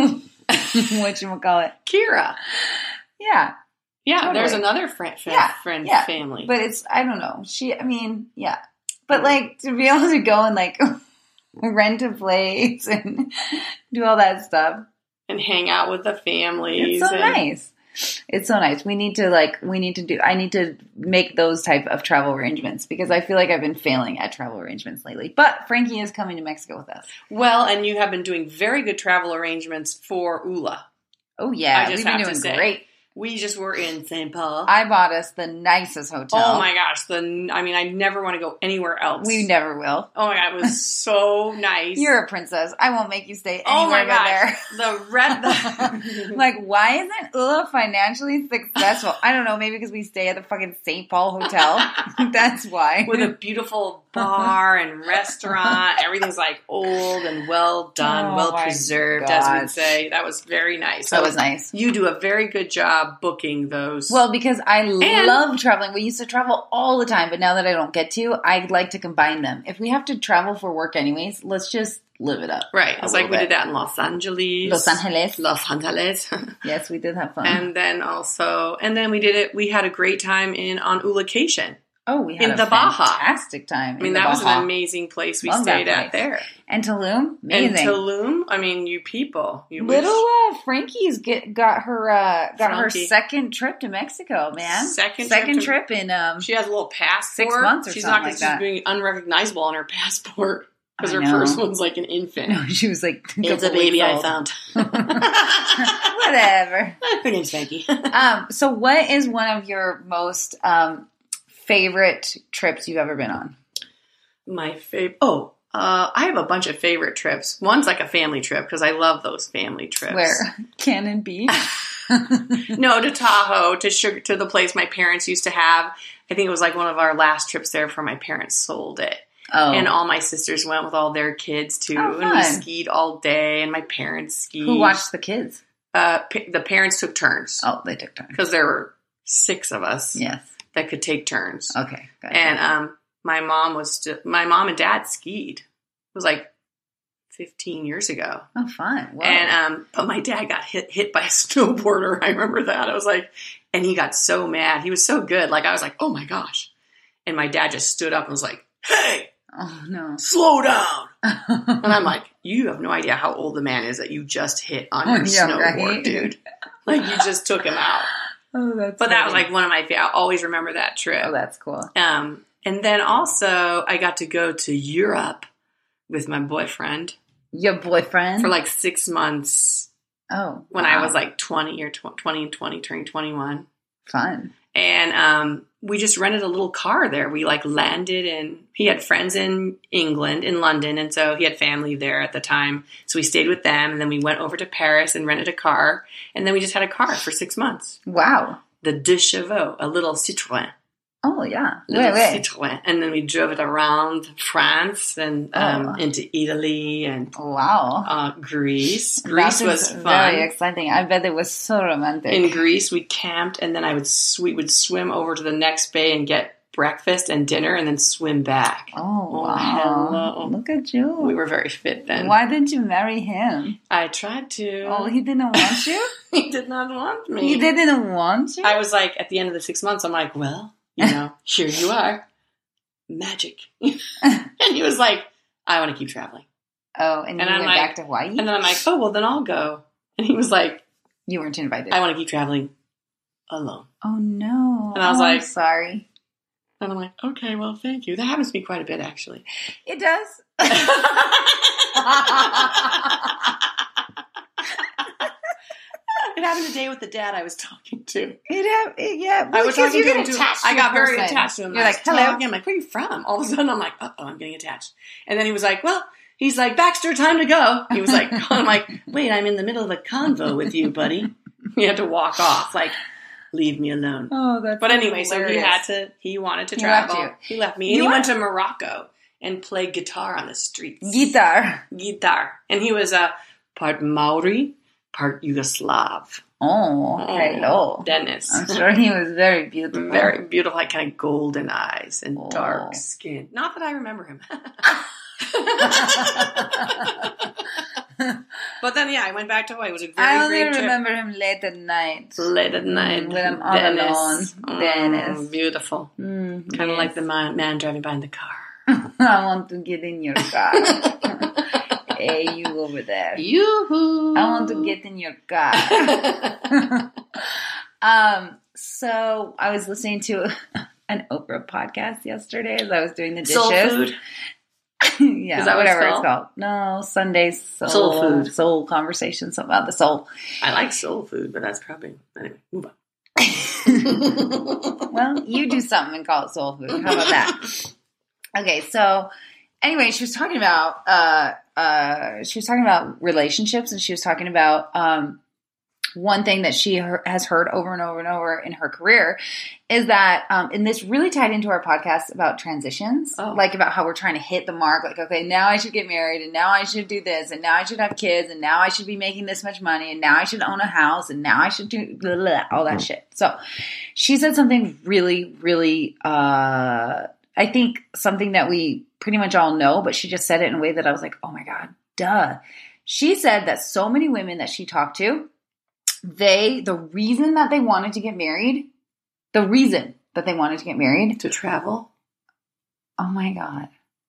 Speaker 2: Whatchamacallit?
Speaker 1: Kira.
Speaker 2: Yeah.
Speaker 1: Yeah,
Speaker 2: Totally.
Speaker 1: there's another friend, friend,
Speaker 2: Yeah,
Speaker 1: friend
Speaker 2: yeah.
Speaker 1: family.
Speaker 2: But it's, I don't know. She, I mean, yeah. But like, to be able to go and like rent a place and do all that stuff.
Speaker 1: and hang out with the families.
Speaker 2: It's so
Speaker 1: and,
Speaker 2: nice. It's so nice. We need to like, we need to do, I need to make those type of travel arrangements because I feel like I've been failing at travel arrangements lately. But Frankie is coming to Mexico with us.
Speaker 1: Well, and you have been doing very good travel arrangements for Ula.
Speaker 2: Oh yeah.
Speaker 1: I just
Speaker 2: We've been
Speaker 1: have to
Speaker 2: doing
Speaker 1: say.
Speaker 2: great.
Speaker 1: We just were in Saint Paul.
Speaker 2: I bought us the nicest hotel.
Speaker 1: Oh my gosh! The I mean, I never want to go anywhere else.
Speaker 2: We never will.
Speaker 1: Oh my god, it was so nice.
Speaker 2: You're a princess. I won't make you stay
Speaker 1: oh my
Speaker 2: anywhere but
Speaker 1: gosh,
Speaker 2: there.
Speaker 1: the red. The
Speaker 2: Like, why isn't Ula financially successful? I don't know. Maybe because we stay at the fucking Saint Paul Hotel. That's why.
Speaker 1: with a beautiful bar and restaurant. Everything's like old and well done,
Speaker 2: Oh
Speaker 1: well
Speaker 2: my
Speaker 1: preserved, as we'd
Speaker 2: God.
Speaker 1: say. That was very nice.
Speaker 2: That was nice.
Speaker 1: You do a very good job booking those.
Speaker 2: Well, because I
Speaker 1: And-
Speaker 2: love traveling. We used to travel all the time, but now that I don't get to, I'd like to combine them. If we have to travel for work anyways, let's just live it up.
Speaker 1: right.
Speaker 2: a
Speaker 1: It's like
Speaker 2: little
Speaker 1: we
Speaker 2: bit.
Speaker 1: did that in Los Angeles.
Speaker 2: Los Angeles.
Speaker 1: Los Angeles.
Speaker 2: Yes, we did have fun.
Speaker 1: and then also, and then we did it, we had a great time in on Ulacation.
Speaker 2: oh, we had
Speaker 1: in
Speaker 2: a
Speaker 1: the Baja.
Speaker 2: fantastic time.
Speaker 1: I mean, that was an amazing place we
Speaker 2: Love that
Speaker 1: stayed at
Speaker 2: place.
Speaker 1: there.
Speaker 2: And Tulum, amazing.
Speaker 1: And Tulum, I mean, you people. You
Speaker 2: Little
Speaker 1: wish-
Speaker 2: uh, Frankie's get got her uh, got her
Speaker 1: Frankie.
Speaker 2: second trip to Mexico, man.
Speaker 1: Second trip
Speaker 2: second
Speaker 1: to-
Speaker 2: trip in um.
Speaker 1: She has a little passport.
Speaker 2: months or
Speaker 1: she's
Speaker 2: something
Speaker 1: not
Speaker 2: like
Speaker 1: she's
Speaker 2: that.
Speaker 1: being unrecognizable on her passport because
Speaker 2: I
Speaker 1: her
Speaker 2: know.
Speaker 1: first one's like an infant.
Speaker 2: No, she was like
Speaker 1: It's a
Speaker 2: couple
Speaker 1: baby
Speaker 2: weeks
Speaker 1: I
Speaker 2: old.
Speaker 1: found.
Speaker 2: Whatever.
Speaker 1: Her name's Frankie.
Speaker 2: Um. So, what is one of your most um favorite trips you've ever been on?
Speaker 1: My favorite. Oh, uh, I have a bunch of favorite trips. One's like a family trip because I love those family trips.
Speaker 2: Where Cannon Beach?
Speaker 1: No, to Tahoe, to sugar, to the place my parents used to have. I think it was like one of our last trips there before my parents sold it.
Speaker 2: Oh,
Speaker 1: And all my sisters went with all their kids too,
Speaker 2: Oh,
Speaker 1: and we
Speaker 2: fun.
Speaker 1: skied all day. And my parents skied.
Speaker 2: who watched the kids?
Speaker 1: Uh, pa- the parents took turns
Speaker 2: Oh, they took turns.
Speaker 1: because there were six of us
Speaker 2: Yes.
Speaker 1: that could take turns.
Speaker 2: Okay. Gotcha.
Speaker 1: And um, my mom was st- my mom and dad skied. It was like fifteen years ago.
Speaker 2: oh, fun. Whoa.
Speaker 1: And um, but my dad got hit hit by a snowboarder. I remember that. I was like, and he got so mad. He was so good. Like I was like, oh my gosh. And my dad just stood up and was like, hey,
Speaker 2: oh no.
Speaker 1: slow down. And I'm like, you have no idea how old the man is that you just hit on your
Speaker 2: Yeah,
Speaker 1: snowboard,
Speaker 2: right?
Speaker 1: dude. Like you just took him out.
Speaker 2: Oh, that's.
Speaker 1: But that was
Speaker 2: funny.
Speaker 1: like one of my favorite. I'll always remember that trip.
Speaker 2: Oh, that's cool.
Speaker 1: Um, and then also I got to go to Europe with my boyfriend
Speaker 2: Your boyfriend
Speaker 1: for like six months
Speaker 2: oh
Speaker 1: when
Speaker 2: wow.
Speaker 1: I was like twenty or tw- twenty and twenty, turning twenty-one.
Speaker 2: fun.
Speaker 1: And um, we just rented a little car there. We like landed and he had friends in England, in London. And so he had family there at the time. So we stayed with them. And then we went over to Paris and rented a car. And then we just had a car for six months.
Speaker 2: Wow.
Speaker 1: The De Chevaux, a little Citroën.
Speaker 2: Oh yeah.
Speaker 1: Little
Speaker 2: Wait, wait.
Speaker 1: Citroën. And then we drove it around France and um,
Speaker 2: Oh.
Speaker 1: into Italy and
Speaker 2: Wow.
Speaker 1: uh, Greece. Greece
Speaker 2: That
Speaker 1: was
Speaker 2: is
Speaker 1: fun.
Speaker 2: very exciting. I bet it was so romantic.
Speaker 1: In Greece, we camped, and then I would sw- we would swim over to the next bay and get breakfast and dinner, and then swim back.
Speaker 2: oh,
Speaker 1: Oh,
Speaker 2: wow.
Speaker 1: hello.
Speaker 2: Look at you.
Speaker 1: We were very fit then.
Speaker 2: Why didn't you marry him?
Speaker 1: I tried to.
Speaker 2: Oh, he didn't want you?
Speaker 1: he did not want me.
Speaker 2: He didn't want you?
Speaker 1: I was like, at the end of the six months, I'm like, well, you know, here you are, magic. And he was like, I want to keep traveling.
Speaker 2: Oh, and,
Speaker 1: And
Speaker 2: you
Speaker 1: I'm
Speaker 2: went
Speaker 1: like-
Speaker 2: back to Hawaii?
Speaker 1: And then I'm like, oh, well, then I'll go. And he was like,
Speaker 2: You weren't invited.
Speaker 1: I want to keep traveling alone.
Speaker 2: oh, no.
Speaker 1: And I was
Speaker 2: Oh,
Speaker 1: like-
Speaker 2: I'm sorry.
Speaker 1: And I'm like, okay, well, thank you. That happens to me quite a bit, actually.
Speaker 2: It does.
Speaker 1: It happened today with the dad I was talking to.
Speaker 2: It have, it, yeah. Well,
Speaker 1: I was talking to him too. I got very
Speaker 2: person.
Speaker 1: attached to him.
Speaker 2: You're
Speaker 1: I
Speaker 2: like,
Speaker 1: was
Speaker 2: hello.
Speaker 1: talking. I'm like, where are you from? All of a sudden, I'm like, uh oh, I'm getting attached. And then he was like, well, he's like, Baxter, time to go. He was like, I'm like, wait, I'm in the middle of a convo with you, buddy. He had to walk off, like, leave me alone.
Speaker 2: Oh, that's
Speaker 1: But anyway,
Speaker 2: hilarious.
Speaker 1: so he had to, he wanted to
Speaker 2: He
Speaker 1: travel.
Speaker 2: left
Speaker 1: He left me.
Speaker 2: You
Speaker 1: And he
Speaker 2: are-
Speaker 1: went to Morocco and played guitar on the streets.
Speaker 2: Guitar.
Speaker 1: Guitar. And he was uh, part Maori, part Yugoslav.
Speaker 2: Oh, hello.
Speaker 1: Dennis.
Speaker 2: I'm sure he was very beautiful.
Speaker 1: Very beautiful, like kind of golden eyes and
Speaker 2: Oh.
Speaker 1: dark skin. Not that I remember him. But then, yeah, I went back to Hawaii. It was a very
Speaker 2: I only
Speaker 1: great trip.
Speaker 2: remember him late at night.
Speaker 1: Late at night.
Speaker 2: When I'm all
Speaker 1: Dennis.
Speaker 2: alone.
Speaker 1: Oh,
Speaker 2: Dennis.
Speaker 1: Beautiful.
Speaker 2: Mm,
Speaker 1: Kind of
Speaker 2: yes.
Speaker 1: like the man, man driving by in the car.
Speaker 2: I want to get in your car. Hey, you over there.
Speaker 1: Yoo-hoo.
Speaker 2: I want to get in your car. um, so I was listening to an Oprah podcast yesterday as I was doing the dishes.
Speaker 1: Soul food.
Speaker 2: Yeah,
Speaker 1: Is that what it's
Speaker 2: whatever it's
Speaker 1: called?
Speaker 2: called. No, Sundays soul,
Speaker 1: Soul food.
Speaker 2: soul conversation, something about the soul.
Speaker 1: I like soul food, but that's probably... Anyway, move on.
Speaker 2: Well, you do something and call it soul food. How about that? Okay, so anyway, she was talking about uh, uh, she was talking about relationships, and she was talking about um, one thing that she he- has heard over and over and over in her career is that, um, and this really tied into our podcast about transitions,
Speaker 1: Oh.
Speaker 2: like about how we're trying to hit the mark, like, okay, now I should get married, and now I should do this, and now I should have kids, and now I should be making this much money, and now I should own a house, and now I should do blah, blah, blah, all that shit. So she said something really, really, uh, I think something that we pretty much all know, but she just said it in a way that I was like, oh my God, duh. She said that so many women that she talked to, they, the reason that they wanted to get married, the reason that they wanted to get married,
Speaker 1: To travel?
Speaker 2: oh my God,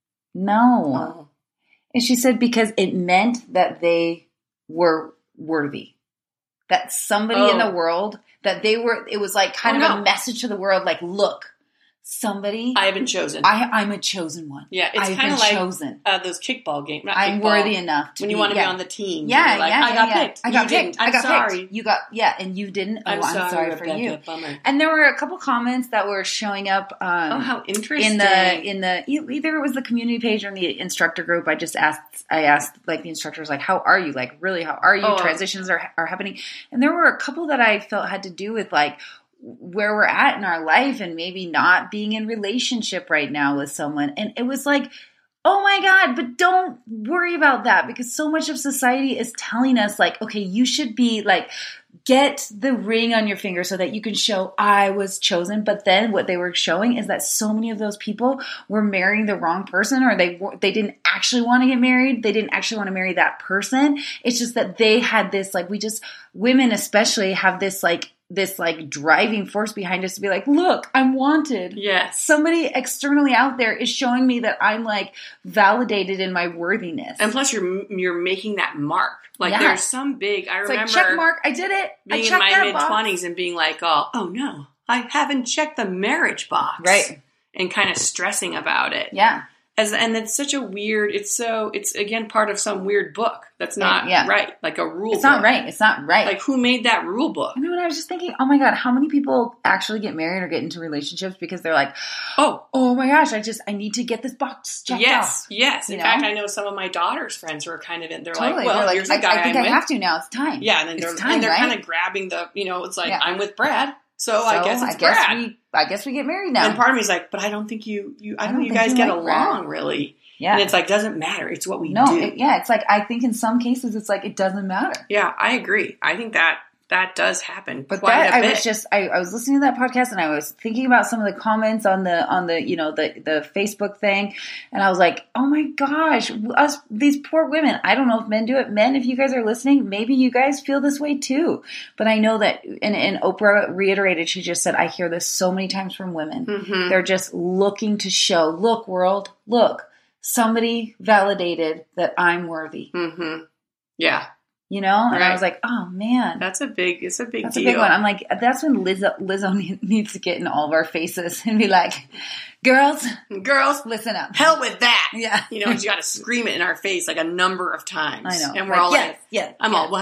Speaker 2: no.
Speaker 1: Oh.
Speaker 2: And she said because it meant that they were worthy. That somebody in
Speaker 1: Oh.
Speaker 2: the world, that they were, it was like kind
Speaker 1: Oh,
Speaker 2: of
Speaker 1: no.
Speaker 2: a message to the world, like, look, somebody,
Speaker 1: I have been chosen.
Speaker 2: I, I'm a chosen one.
Speaker 1: yeah, it's
Speaker 2: I've
Speaker 1: kind
Speaker 2: been
Speaker 1: of like
Speaker 2: chosen.
Speaker 1: uh, those kickball games. Not
Speaker 2: I'm
Speaker 1: kickball.
Speaker 2: worthy enough to
Speaker 1: When you
Speaker 2: be,
Speaker 1: want to
Speaker 2: yeah.
Speaker 1: be on the team.
Speaker 2: Yeah,
Speaker 1: You're like,
Speaker 2: yeah,
Speaker 1: I got
Speaker 2: yeah,
Speaker 1: picked.
Speaker 2: I got
Speaker 1: you
Speaker 2: picked.
Speaker 1: Didn't. I'm
Speaker 2: I got
Speaker 1: sorry.
Speaker 2: picked. You got, yeah, and you didn't. Oh,
Speaker 1: I'm
Speaker 2: I'm,
Speaker 1: sorry,
Speaker 2: sorry, for
Speaker 1: Rebecca.
Speaker 2: you.
Speaker 1: Bummer.
Speaker 2: And there were a couple comments that were showing up. Um,
Speaker 1: Oh, how interesting.
Speaker 2: in the in the either it was the community page or in the instructor group. I just asked I asked like the instructors, like, how are you, like, really, how are you?
Speaker 1: Oh.
Speaker 2: Transitions are are happening, and there were a couple that I felt had to do with like where we're at in our life and maybe not being in relationship right now with someone. And it was like, oh my God, but don't worry about that, because so much of society is telling us like, okay, you should be like, get the ring on your finger so that you can show I was chosen. But then what they were showing is that so many of those people were marrying the wrong person, or they were- they didn't actually want to get married. They didn't actually want to marry that person. It's just that they had this, like, we just, women especially have this like, this like driving force behind us to be like, look, I'm wanted.
Speaker 1: Yes.
Speaker 2: Somebody externally out there is showing me that I'm like validated in my worthiness.
Speaker 1: And plus, you're you're making that mark. Like,
Speaker 2: Yeah.
Speaker 1: there's some big. I
Speaker 2: It's
Speaker 1: remember
Speaker 2: like, check mark, I did it. I
Speaker 1: being in
Speaker 2: checked
Speaker 1: my
Speaker 2: that
Speaker 1: mid
Speaker 2: box.
Speaker 1: twenties and being like, oh, oh no, I haven't checked the marriage box,
Speaker 2: Right.
Speaker 1: And kind of stressing about it.
Speaker 2: Yeah.
Speaker 1: As and it's such a weird. It's so. It's again part of some weird book that's not
Speaker 2: Yeah.
Speaker 1: right. Like a rule.
Speaker 2: It's not
Speaker 1: book.
Speaker 2: right. It's not right.
Speaker 1: Like, who made that rule book?
Speaker 2: I know, and I was just thinking, oh my God, how many people actually get married or get into relationships because they're like,
Speaker 1: Oh,
Speaker 2: oh my gosh, I just, I need to get this box checked
Speaker 1: yes,
Speaker 2: off.
Speaker 1: yes. In
Speaker 2: You
Speaker 1: fact,
Speaker 2: know?
Speaker 1: I know some of my daughter's friends who are kind of in. They're
Speaker 2: Totally.
Speaker 1: like, well,
Speaker 2: They're like,
Speaker 1: here's
Speaker 2: I,
Speaker 1: a guy
Speaker 2: I think
Speaker 1: I'm
Speaker 2: I
Speaker 1: with.
Speaker 2: have to now. It's time.
Speaker 1: Yeah, and then
Speaker 2: It's
Speaker 1: they're
Speaker 2: time,
Speaker 1: and they're
Speaker 2: right?
Speaker 1: kind of grabbing the. You know, it's like,
Speaker 2: Yeah.
Speaker 1: I'm with Brad, so, I guess it's
Speaker 2: I guess
Speaker 1: Brad.
Speaker 2: we, I guess we get married now.
Speaker 1: And part of me is like, but I don't think you. You. I,
Speaker 2: I
Speaker 1: don't
Speaker 2: don't
Speaker 1: think you
Speaker 2: think
Speaker 1: guys
Speaker 2: you
Speaker 1: get
Speaker 2: like
Speaker 1: along
Speaker 2: Brad.
Speaker 1: really.
Speaker 2: yeah.
Speaker 1: And it's like, doesn't matter. It's what we
Speaker 2: no,
Speaker 1: do.
Speaker 2: it, yeah, it's like, I think in some cases it's like, it doesn't matter.
Speaker 1: Yeah, I agree. I think that that does happen
Speaker 2: But
Speaker 1: quite
Speaker 2: that
Speaker 1: a
Speaker 2: I
Speaker 1: bit.
Speaker 2: was just I, I was listening to that podcast and I was thinking about some of the comments on the on the you know the the Facebook thing, and I was like, oh my gosh, us these poor women. I don't know if men do it. Men, if you guys are listening, maybe you guys feel this way too. But I know that, and, and Oprah reiterated, she just said, I hear this so many times from women.
Speaker 1: Mhm.
Speaker 2: They're just looking to show, look, world, look, somebody validated that I'm worthy.
Speaker 1: Mm-hmm. Yeah,
Speaker 2: You know, and I
Speaker 1: Right.
Speaker 2: was like, oh man.
Speaker 1: that's a big. It's a big
Speaker 2: That's
Speaker 1: deal.
Speaker 2: a big one. I'm like, that's when Lizzo, Lizzo ne- needs to get in all of our faces and be like, girls,
Speaker 1: Girls,
Speaker 2: listen up.
Speaker 1: hell with that.
Speaker 2: Yeah.
Speaker 1: You know, you got to scream it in our face like a number of times.
Speaker 2: I know.
Speaker 1: And we're
Speaker 2: Like,
Speaker 1: all
Speaker 2: yes,
Speaker 1: like,
Speaker 2: yes,
Speaker 1: I'm
Speaker 2: yes.
Speaker 1: all, what?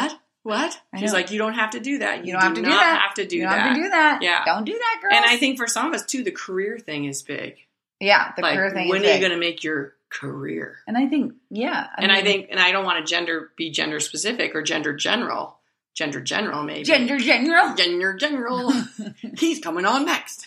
Speaker 1: what?
Speaker 2: I
Speaker 1: She's
Speaker 2: know.
Speaker 1: like, you don't have to do that. You,
Speaker 2: You don't
Speaker 1: do
Speaker 2: have to do
Speaker 1: not
Speaker 2: that.
Speaker 1: have to do
Speaker 2: you don't
Speaker 1: that.
Speaker 2: have to do that.
Speaker 1: Yeah.
Speaker 2: Don't do that, girls.
Speaker 1: And I think for some of us too, the career thing is big.
Speaker 2: yeah, the
Speaker 1: like,
Speaker 2: career thing
Speaker 1: when
Speaker 2: is
Speaker 1: are
Speaker 2: big.
Speaker 1: you going to make your career?
Speaker 2: And I think, yeah. I
Speaker 1: and
Speaker 2: mean,
Speaker 1: I think, and I don't want to gender be gender specific or gender general. Gender general, maybe.
Speaker 2: gender general.
Speaker 1: Gender general. He's coming on next.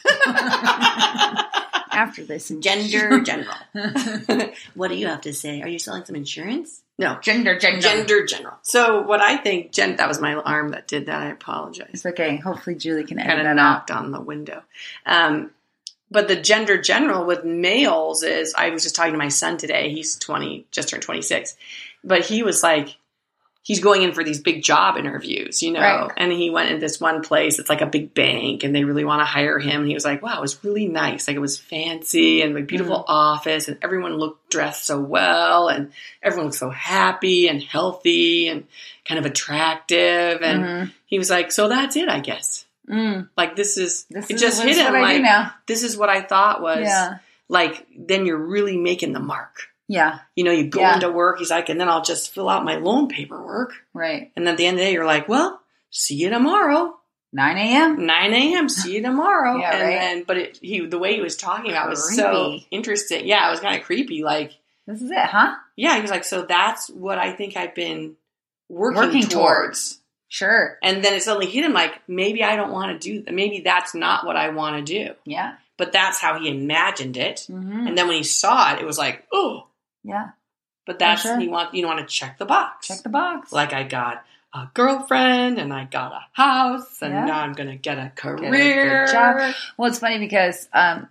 Speaker 2: After this.
Speaker 1: Gender general. What do you have to say? Are you selling some insurance? No.
Speaker 2: Gender general.
Speaker 1: Gender general. So what I think, gen- that was my alarm that did that. I apologize.
Speaker 2: It's okay. Hopefully Julie can edit
Speaker 1: Kind of
Speaker 2: that
Speaker 1: knocked
Speaker 2: out.
Speaker 1: on the window. Um, but the gender general with males is, I was just talking to my son today. He's twenty, just turned twenty-six. But he was like, he's going in for these big job interviews, you know,
Speaker 2: Right.
Speaker 1: and he went in this one place. It's like a big bank and they really want to hire him. And he was like, wow, it was really nice. Like it was fancy and a beautiful
Speaker 2: Mm.
Speaker 1: office and everyone looked dressed so well and everyone looked so happy and healthy and kind of attractive. And
Speaker 2: Mhm.
Speaker 1: he was like, so that's it, I guess.
Speaker 2: Mm.
Speaker 1: Like this is,
Speaker 2: This
Speaker 1: it
Speaker 2: is
Speaker 1: just
Speaker 2: this
Speaker 1: hit
Speaker 2: is
Speaker 1: him
Speaker 2: what I do
Speaker 1: like,
Speaker 2: now.
Speaker 1: this is what I thought was
Speaker 2: Yeah.
Speaker 1: like, then you're really making the mark.
Speaker 2: Yeah.
Speaker 1: You know, you go
Speaker 2: Yeah.
Speaker 1: into work, he's like, and then I'll just fill out my loan paperwork.
Speaker 2: Right.
Speaker 1: And then at the end of the day, you're like, well, see you tomorrow.
Speaker 2: nine a.m.
Speaker 1: nine a.m. See you tomorrow.
Speaker 2: Yeah,
Speaker 1: and
Speaker 2: right.
Speaker 1: then, but it, he, the way he was talking about it was so
Speaker 2: Creepy.
Speaker 1: interesting. Yeah, it was kind of creepy. Like,
Speaker 2: This is it, huh?
Speaker 1: yeah, he was like, so that's what I think I've been working,
Speaker 2: Working
Speaker 1: towards.
Speaker 2: towards. Sure.
Speaker 1: And then it suddenly hit him like, maybe I don't want to do that. Maybe that's not what I want to do.
Speaker 2: Yeah.
Speaker 1: But that's how he imagined it.
Speaker 2: Mm-hmm.
Speaker 1: And then when he saw it, it was like, oh.
Speaker 2: Yeah.
Speaker 1: But that's,
Speaker 2: sure.
Speaker 1: you want, you want to check the box.
Speaker 2: Check the box.
Speaker 1: Like I got a girlfriend and I got a house and
Speaker 2: Yeah.
Speaker 1: now I'm going to get a career.
Speaker 2: Get a good job. Well, it's funny because um,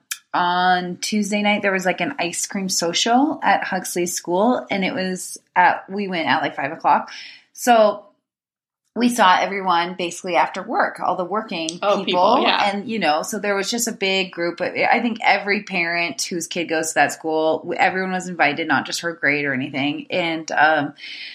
Speaker 2: on Tuesday night there was like an ice cream social at Huxley School, and it was at we went at like five o'clock. So we saw everyone basically after work, all the working
Speaker 1: Oh,
Speaker 2: people,
Speaker 1: people, yeah.
Speaker 2: and you know, so there was just a big group. But I think every parent whose kid goes to that school, everyone was invited, not just her grade or anything, and um,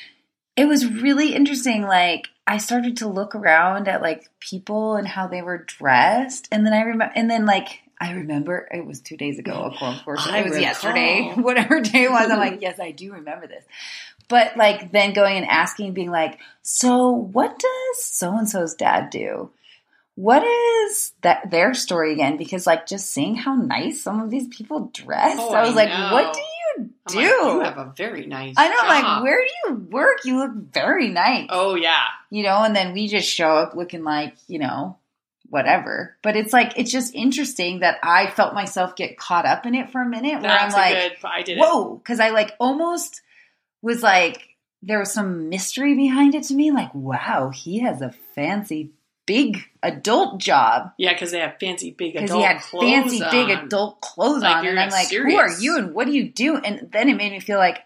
Speaker 2: it was really interesting. Like I started to look around at like people and how they were dressed, and then I remember, and then like I remember it was two days ago. Of course,
Speaker 1: I
Speaker 2: it was
Speaker 1: recall.
Speaker 2: yesterday, whatever day it was. I'm like, yes, I do remember this. But like then going and asking, being like, so what does so and so's dad do? What is that their story again? Because like just seeing how nice some of these people dress,
Speaker 1: Oh,
Speaker 2: I was
Speaker 1: I
Speaker 2: like,
Speaker 1: know.
Speaker 2: what do you do?
Speaker 1: I'm like, you have a very nice
Speaker 2: I know,
Speaker 1: job.
Speaker 2: like, where do you work? You look very nice.
Speaker 1: Oh, yeah.
Speaker 2: You know, and then we just show up looking like, you know, whatever. But it's like, it's just interesting that I felt myself get caught up in it for a minute where
Speaker 1: That's
Speaker 2: I'm like,
Speaker 1: a good, I did it.
Speaker 2: whoa, because I like almost was like, there was some mystery behind it to me. Like, wow, he has a fancy, big adult job.
Speaker 1: Yeah, because they have fancy big
Speaker 2: Because
Speaker 1: adult
Speaker 2: he had
Speaker 1: clothes
Speaker 2: fancy,
Speaker 1: on.
Speaker 2: big adult clothes
Speaker 1: Like,
Speaker 2: on.
Speaker 1: you're
Speaker 2: And I'm like,
Speaker 1: serious.
Speaker 2: who are you and what do you do? And then it made me feel like,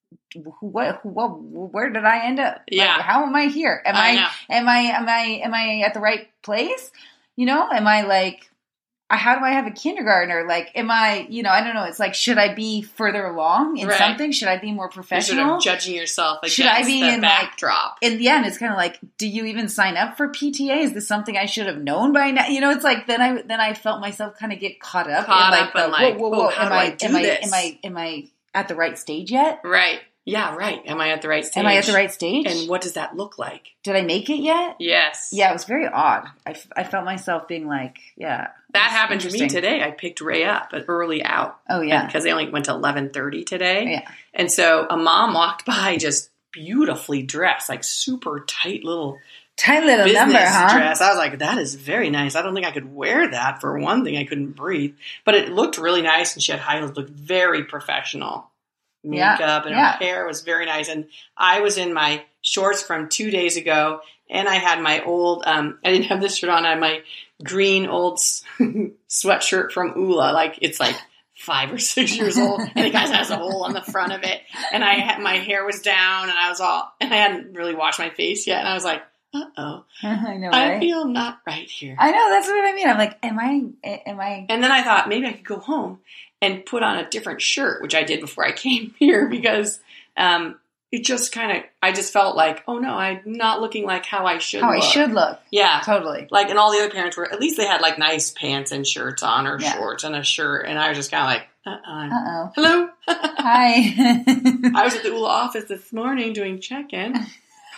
Speaker 2: what, what, where did I end up?
Speaker 1: Yeah.
Speaker 2: Like, how am I here? Am
Speaker 1: I
Speaker 2: I,
Speaker 1: know.
Speaker 2: am I, am I, am I at the right place? You know, am I like, I- how do I have a kindergartner? Like, am I, you know, I don't know. It's like, should I be further along in
Speaker 1: Right.
Speaker 2: something? Should I be more
Speaker 1: You're sort
Speaker 2: professional?
Speaker 1: of judging yourself against
Speaker 2: Should I be
Speaker 1: the
Speaker 2: in, like-
Speaker 1: backdrop.
Speaker 2: In the end, it's kind of like, do you even sign up for P T A? Is this something I should have known by now? You know, it's like then I then I felt myself kind of get caught up
Speaker 1: Caught
Speaker 2: in like,
Speaker 1: up
Speaker 2: the,
Speaker 1: in, like,
Speaker 2: whoa, whoa,
Speaker 1: oh,
Speaker 2: whoa,
Speaker 1: how
Speaker 2: am
Speaker 1: do I do
Speaker 2: am I
Speaker 1: this?
Speaker 2: am I am I at the right stage yet?
Speaker 1: Right. Yeah, right. Am I at the right stage?
Speaker 2: Am I at the right stage?
Speaker 1: And what does that look like?
Speaker 2: Did I make it yet?
Speaker 1: Yes.
Speaker 2: Yeah, it was very odd. I, f- I felt myself being like, yeah.
Speaker 1: That
Speaker 2: it's
Speaker 1: happened to me
Speaker 2: interesting.
Speaker 1: today. I picked Ray up at early out.
Speaker 2: Oh, yeah.
Speaker 1: Because they only went to eleven thirty today.
Speaker 2: Yeah.
Speaker 1: And so a mom walked by just beautifully dressed, like super tight little
Speaker 2: Tight little
Speaker 1: business
Speaker 2: number, huh?
Speaker 1: dress. I was like, that is very nice. I don't think I could wear that. For one thing, I couldn't breathe. But it looked really nice, and she had high heels, looked very professional.
Speaker 2: Yeah,
Speaker 1: Makeup and
Speaker 2: yeah.
Speaker 1: her hair was very nice. And I was in my shorts from two days ago, and I had my old, um, I didn't have this shirt on, I had my green old s- sweatshirt from Ula. Like, it's like five or six years old, and it guys has a hole on the front of it. And I had, my hair was down, and I was all, and I hadn't really washed my face yet, and I was like, uh-oh,
Speaker 2: I know,
Speaker 1: I
Speaker 2: right?
Speaker 1: feel not right here.
Speaker 2: I know, that's what I mean. I'm like, am I, am I?
Speaker 1: And then I thought maybe I could go home and put on a different shirt, which I did before I came here, because um, it just kind of, I just felt like, oh no, I'm not looking like how I should
Speaker 2: How
Speaker 1: look.
Speaker 2: I should look.
Speaker 1: Yeah.
Speaker 2: Totally.
Speaker 1: Like, and all the other parents were, at least they had like nice pants and shirts on, or
Speaker 2: Yeah.
Speaker 1: shorts and a shirt. And I was just kind of like, uh-uh.
Speaker 2: Uh-oh.
Speaker 1: Hello.
Speaker 2: Hi.
Speaker 1: I was at the U L A office this morning doing check-in.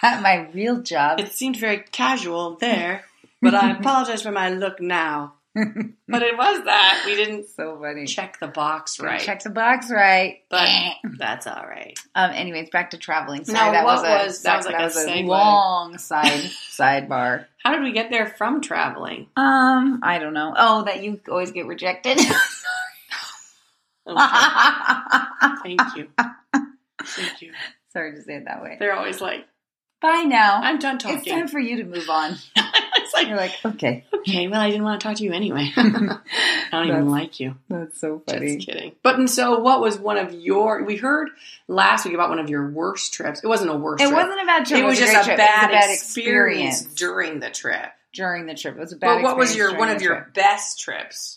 Speaker 2: at my real job.
Speaker 1: It seemed very casual there, but I apologize for my look now. But it was that. We didn't
Speaker 2: So funny.
Speaker 1: check the box right.
Speaker 2: Check the box right.
Speaker 1: But that's all right.
Speaker 2: Um. Anyways, back to traveling. Sorry,
Speaker 1: Now,
Speaker 2: that
Speaker 1: what
Speaker 2: was a
Speaker 1: was- that was like
Speaker 2: that
Speaker 1: a
Speaker 2: was a
Speaker 1: segue.
Speaker 2: long side sidebar.
Speaker 1: How did we get there from traveling?
Speaker 2: Um, I don't know. Oh, that you always get rejected.
Speaker 1: Okay, thank you. Thank you.
Speaker 2: Sorry to say it that way.
Speaker 1: They're always like,
Speaker 2: Bye now.
Speaker 1: I'm done
Speaker 2: It's
Speaker 1: talking.
Speaker 2: time for you to move on.
Speaker 1: It's like,
Speaker 2: You're like, okay.
Speaker 1: okay, well, I didn't want to talk to you anyway. I don't even
Speaker 2: That's-
Speaker 1: like you.
Speaker 2: That's so funny.
Speaker 1: Just kidding. But and so, what was one of your? We heard last week about one of your worst trips. It wasn't a worst.
Speaker 2: It
Speaker 1: trip.
Speaker 2: wasn't a bad trip.
Speaker 1: It was
Speaker 2: a
Speaker 1: just
Speaker 2: great
Speaker 1: a
Speaker 2: trip.
Speaker 1: bad,
Speaker 2: It was a bad
Speaker 1: experience,
Speaker 2: experience
Speaker 1: during the trip.
Speaker 2: during the trip. It was a bad
Speaker 1: But what was
Speaker 2: experience
Speaker 1: your
Speaker 2: during
Speaker 1: one
Speaker 2: the
Speaker 1: of your
Speaker 2: trip.
Speaker 1: best trips?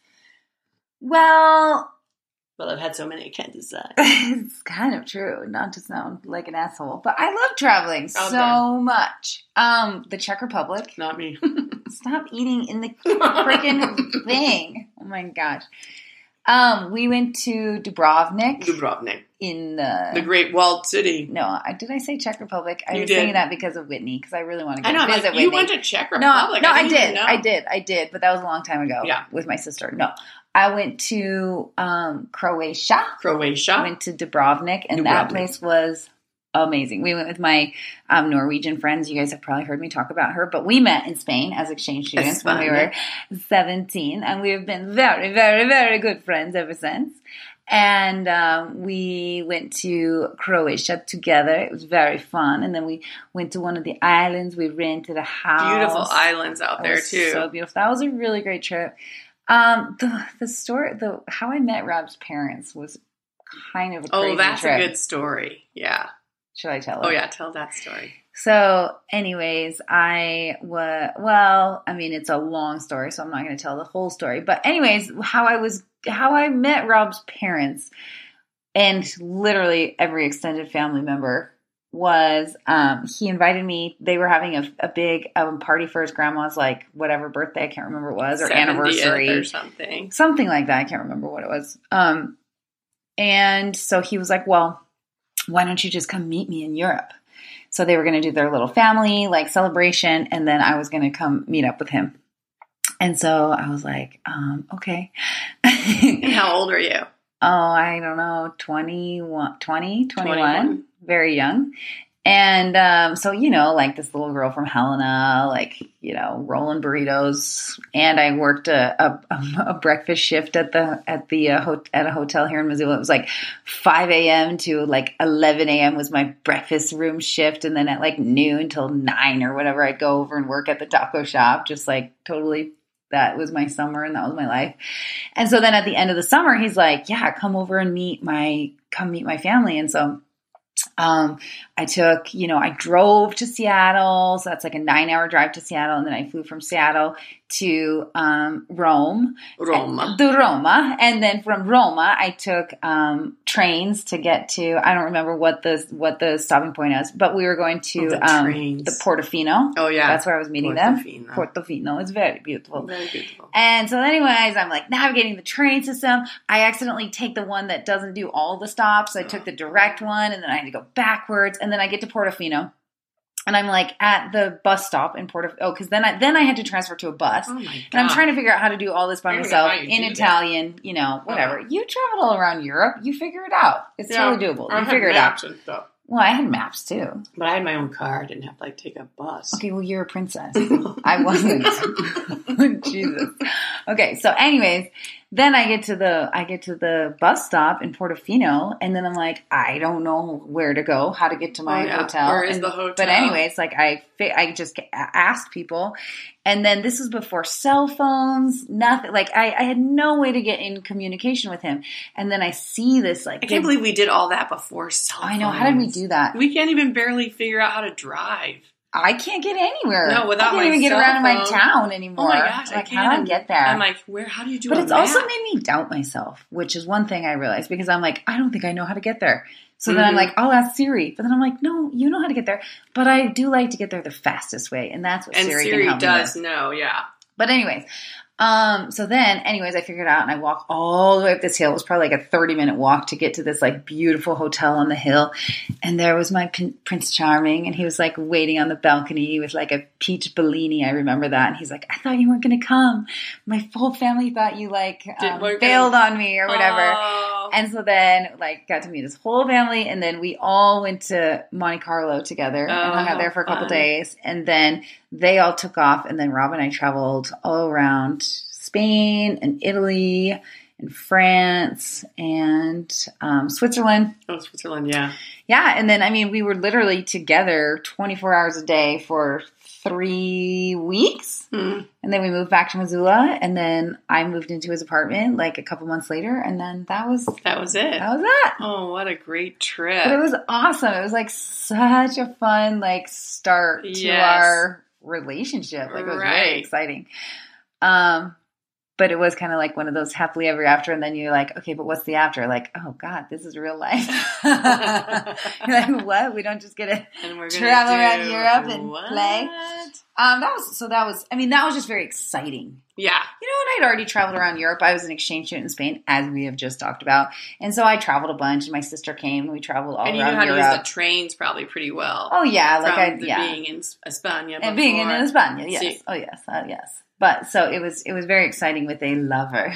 Speaker 2: Well,
Speaker 1: Well, I've had so many. I can't decide.
Speaker 2: it's kind of true, not to sound like an asshole, but I love traveling so
Speaker 1: Okay.
Speaker 2: much. Um, the Czech Republic.
Speaker 1: Not me.
Speaker 2: Stop eating in the freaking thing. Oh my gosh. Um, we went to Dubrovnik
Speaker 1: Dubrovnik,
Speaker 2: in the.
Speaker 1: the Great Walled City.
Speaker 2: no, I, did I say Czech Republic? I
Speaker 1: You
Speaker 2: was
Speaker 1: did.
Speaker 2: saying that because of Whitney, because I really want to go
Speaker 1: I know. I'm
Speaker 2: visit
Speaker 1: like,
Speaker 2: Whitney.
Speaker 1: you went to Czech
Speaker 2: no,
Speaker 1: Republic.
Speaker 2: no, I,
Speaker 1: didn't even
Speaker 2: did,
Speaker 1: know.
Speaker 2: I did, I did, but that was a long time ago.
Speaker 1: Yeah.
Speaker 2: With my sister. No, I went to um, Croatia. I
Speaker 1: Croatia.
Speaker 2: went to Dubrovnik, and that
Speaker 1: Dubrovnik.
Speaker 2: place was amazing. We went with my um, Norwegian friends. You guys have probably heard me talk about her, but we met in Spain as exchange students when we were seventeen, and we have been very, very, very good friends ever since. And um, we went to Croatia together. It was very fun. And then we went to one of the islands. We rented a house.
Speaker 1: Beautiful islands out
Speaker 2: That
Speaker 1: there
Speaker 2: was
Speaker 1: too.
Speaker 2: So beautiful. That was a really great trip. Um, the the story, the how I met Rob's parents was kind of a crazy
Speaker 1: oh, that's
Speaker 2: trip.
Speaker 1: a good story. Yeah.
Speaker 2: Should I tell it?
Speaker 1: Oh yeah, tell that story.
Speaker 2: So, anyways, I was, well, I mean, it's a long story, so I'm not going to tell the whole story. But anyways, how I was, how I met Rob's parents and literally every extended family member was, um, he invited me, they were having a, a big um, party for his grandma's, like, whatever birthday, I can't remember what it was, or
Speaker 1: seventieth
Speaker 2: anniversary.
Speaker 1: or something.
Speaker 2: Something like that. I can't remember what it was. Um, and so he was like, well, why don't you just come meet me in Europe? So they were going to do their little family like celebration, and then I was going to come meet up with him. And so I was like, um, okay.
Speaker 1: And how old are you?
Speaker 2: Oh, I don't know, twenty-one, twenty, twenty-one,
Speaker 1: twenty-one.
Speaker 2: very young. And um, so, you know, like this little girl from Helena, like, you know, rolling burritos. And I worked a, a, a breakfast shift at the at the uh, ho- at a hotel here in Missoula. It was like five a.m. to like eleven a.m. was my breakfast room shift. And then at like noon till nine or whatever, I'd go over and work at the taco shop. Just like totally, that was my summer and that was my life. And so then at the end of the summer, he's like, yeah, come over and meet my, come meet my family. And so Um, I took, you know, I drove to Seattle. So that's like a nine hour drive to Seattle. And then I flew from Seattle to, um, Rome,
Speaker 1: Roma.
Speaker 2: to Roma. And then from Roma, I took, um, trains to get to, I don't remember what the, what the stopping point is, but we were going to,
Speaker 1: Oh, the
Speaker 2: um,
Speaker 1: trains.
Speaker 2: the Portofino.
Speaker 1: Oh yeah.
Speaker 2: That's where I was meeting them.
Speaker 1: Portofino.
Speaker 2: Portofino. It's very beautiful.
Speaker 1: Very beautiful.
Speaker 2: And so anyways, I'm like navigating the train system. I accidentally take the one that doesn't do all the stops. I took the direct one and then I had to go backwards. And then I get to Portofino and I'm like at the bus stop in Portofino. Oh, cause then I, then I had to transfer to a bus.
Speaker 1: Oh my god.
Speaker 2: And I'm trying to figure out how to do all this by
Speaker 1: I don't know
Speaker 2: myself
Speaker 1: how you
Speaker 2: in
Speaker 1: do that.
Speaker 2: Italian, you know, whatever.
Speaker 1: Uh-huh.
Speaker 2: You traveled all around Europe. You figure it out. It's
Speaker 1: Yeah,
Speaker 2: totally doable.
Speaker 1: I
Speaker 2: You
Speaker 1: had
Speaker 2: figure it out.
Speaker 1: maps and stuff.
Speaker 2: Well, I had maps too.
Speaker 1: But I had my own car. I didn't have to like take a bus.
Speaker 2: Okay, well, you're a princess. I wasn't. Jesus. Okay, so anyways, then I get to the I get to the bus stop in Portofino, and then I'm like, I don't know where to go, how to get to my
Speaker 1: Oh, yeah.
Speaker 2: hotel.
Speaker 1: Where is
Speaker 2: And-
Speaker 1: the hotel?
Speaker 2: But anyways, like I fi- I just asked people, and then this was before cell phones, nothing. Like I, I had no way to get in communication with him, and then I see this like
Speaker 1: I can't believe we did all that before cell phones.
Speaker 2: I know, how did we do that?
Speaker 1: We can't even barely figure out how to drive.
Speaker 2: I can't get anywhere.
Speaker 1: No, without
Speaker 2: I can't
Speaker 1: my
Speaker 2: even get
Speaker 1: cell
Speaker 2: around in my
Speaker 1: phone.
Speaker 2: town anymore.
Speaker 1: Oh my gosh, I
Speaker 2: like,
Speaker 1: can't.
Speaker 2: How do I
Speaker 1: I'm-
Speaker 2: get there?
Speaker 1: I'm like, where? How do you do?
Speaker 2: But
Speaker 1: a
Speaker 2: it's also
Speaker 1: map?
Speaker 2: made me doubt myself, which is one thing I realized because I'm like, I don't think I know how to get there. So then I'm
Speaker 1: Mhm.
Speaker 2: like, I'll ask Siri. But then I'm like, no, you know how to get there. But I do like to get there the fastest way. And that's what
Speaker 1: And
Speaker 2: Siri,
Speaker 1: Siri
Speaker 2: can help
Speaker 1: does
Speaker 2: me with.
Speaker 1: know. Yeah.
Speaker 2: But anyways, Um, so then, anyways, I figured it out and I walk all the way up this hill. It was probably like a thirty minute walk to get to this like beautiful hotel on the hill. And there was my pin- Prince Charming, and he was like waiting on the balcony with like a peach Bellini. I remember that. And he's like, I thought you weren't going to come. My whole family thought you like um, bailed on me or whatever.
Speaker 1: Oh.
Speaker 2: And so then like got to meet his whole family. And then we all went to Monte Carlo together
Speaker 1: oh,
Speaker 2: and hung out there for a couple
Speaker 1: fun.
Speaker 2: days. And then they all took off. And then Rob and I traveled all around Spain and Italy and France and um, Switzerland.
Speaker 1: Oh, Switzerland, yeah.
Speaker 2: Yeah. And then, I mean, we were literally together twenty-four hours a day for three weeks.
Speaker 1: Mm.
Speaker 2: And then we moved back to Missoula. And then I moved into his apartment like a couple months later. And then that was
Speaker 1: That was it.
Speaker 2: that was it.
Speaker 1: Oh, what a great trip.
Speaker 2: But it was awesome. It was like such a fun like start to
Speaker 1: Yes.
Speaker 2: our relationship. Like it was
Speaker 1: Right.
Speaker 2: very exciting. Um, but it was kind of like one of those happily ever after, and then you're like, okay, but what's the after? Like, oh God, this is real life. You're like, what? We don't just get to
Speaker 1: And we're gonna
Speaker 2: travel
Speaker 1: do
Speaker 2: around Europe and
Speaker 1: what?
Speaker 2: play. Um, that was so. That was. I mean, that was just very exciting.
Speaker 1: Yeah.
Speaker 2: You know, and I'd already traveled around Europe. I was an exchange student in Spain, as we have just talked about, and so I traveled a bunch. And my sister came, and we traveled all
Speaker 1: And you
Speaker 2: around
Speaker 1: know how
Speaker 2: Europe.
Speaker 1: to use the trains probably pretty well.
Speaker 2: Oh yeah, like
Speaker 1: from
Speaker 2: I
Speaker 1: the
Speaker 2: yeah,
Speaker 1: being in España
Speaker 2: and being in
Speaker 1: before.
Speaker 2: España, yes.
Speaker 1: Sí.
Speaker 2: Oh yes, uh, yes. But so it was. It was very exciting with a lover.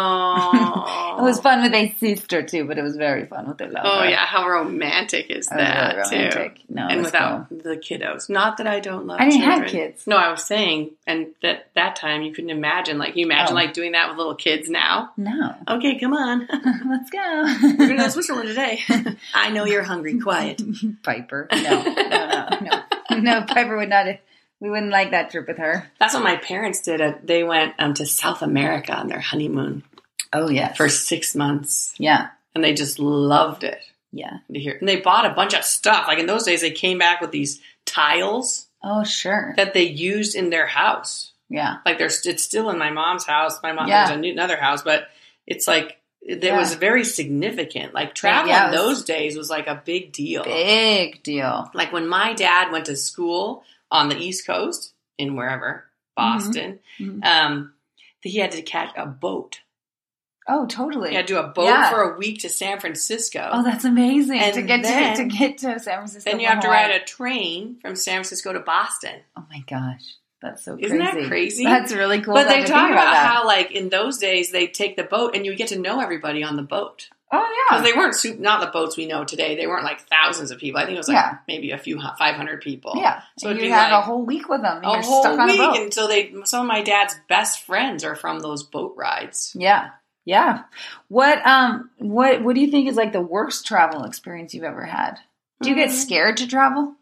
Speaker 1: Oh.
Speaker 2: It was fun with a sister too, but it was very fun with a lover.
Speaker 1: Oh yeah, how romantic is
Speaker 2: It was
Speaker 1: that
Speaker 2: really romantic.
Speaker 1: too?
Speaker 2: No, it
Speaker 1: and
Speaker 2: was
Speaker 1: without
Speaker 2: cool.
Speaker 1: the kiddos. Not that I don't love
Speaker 2: I didn't
Speaker 1: children.
Speaker 2: have kids.
Speaker 1: No, I was saying, and that that time you couldn't imagine. Like you imagine
Speaker 2: Oh.
Speaker 1: like doing that with little kids now.
Speaker 2: No,
Speaker 1: Okay, come on.
Speaker 2: let's go.
Speaker 1: We're gonna go to Switzerland today. I know you're hungry. Quiet.
Speaker 2: Piper. No, no, no, no. No, Piper would not. We wouldn't like that trip with her.
Speaker 1: That's what my parents did. Uh, They went um, to South America on their honeymoon
Speaker 2: Oh yes,
Speaker 1: for six months,
Speaker 2: yeah,
Speaker 1: and they just loved it.
Speaker 2: yeah.
Speaker 1: To hear, and they bought a bunch of stuff. Like in those days, they came back with these tiles
Speaker 2: Oh sure,
Speaker 1: that they used in their house.
Speaker 2: yeah.
Speaker 1: Like there's, it's still in my mom's house. My mom
Speaker 2: Yeah.
Speaker 1: has a new, another house, but it's like it
Speaker 2: Yeah.
Speaker 1: was very significant. Like travel
Speaker 2: Yeah,
Speaker 1: in
Speaker 2: it was-
Speaker 1: those days was like a big deal.
Speaker 2: Big deal.
Speaker 1: Like when my dad went to school on the East Coast in wherever Boston,
Speaker 2: Mhm.
Speaker 1: um, he had to catch a boat.
Speaker 2: Oh, totally.
Speaker 1: He had to do a boat
Speaker 2: Yeah.
Speaker 1: for a week to San Francisco.
Speaker 2: Oh, that's amazing
Speaker 1: And
Speaker 2: to get
Speaker 1: then-
Speaker 2: to to get to San Francisco.
Speaker 1: Then you
Speaker 2: from
Speaker 1: have to
Speaker 2: Hawaii.
Speaker 1: ride a train from San Francisco to Boston.
Speaker 2: Oh my gosh, that's so
Speaker 1: Isn't
Speaker 2: crazy.
Speaker 1: that crazy?
Speaker 2: That's really cool.
Speaker 1: But
Speaker 2: that
Speaker 1: they
Speaker 2: to
Speaker 1: talk
Speaker 2: think
Speaker 1: about
Speaker 2: that.
Speaker 1: how, like, in those days, they take the boat and you get to know everybody on the boat.
Speaker 2: Oh
Speaker 1: Because
Speaker 2: yeah,
Speaker 1: they weren't soup, not the boats we know today. They weren't like thousands of people. I think it was like
Speaker 2: Yeah.
Speaker 1: maybe a few hu- five hundred people.
Speaker 2: yeah.
Speaker 1: So
Speaker 2: And
Speaker 1: it'd
Speaker 2: you
Speaker 1: be
Speaker 2: have
Speaker 1: like
Speaker 2: a whole week with them, and
Speaker 1: a
Speaker 2: you're
Speaker 1: whole
Speaker 2: stuck on
Speaker 1: week.
Speaker 2: a boat.
Speaker 1: And so they, some of my dad's best friends are from those boat rides.
Speaker 2: Yeah, yeah. What um, what what do you think is like the worst travel experience you've ever had? Do you get
Speaker 1: Mm.
Speaker 2: scared to travel?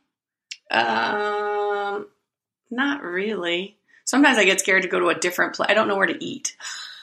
Speaker 1: Um, not really. Sometimes I get scared to go to a different place. I don't know where to eat.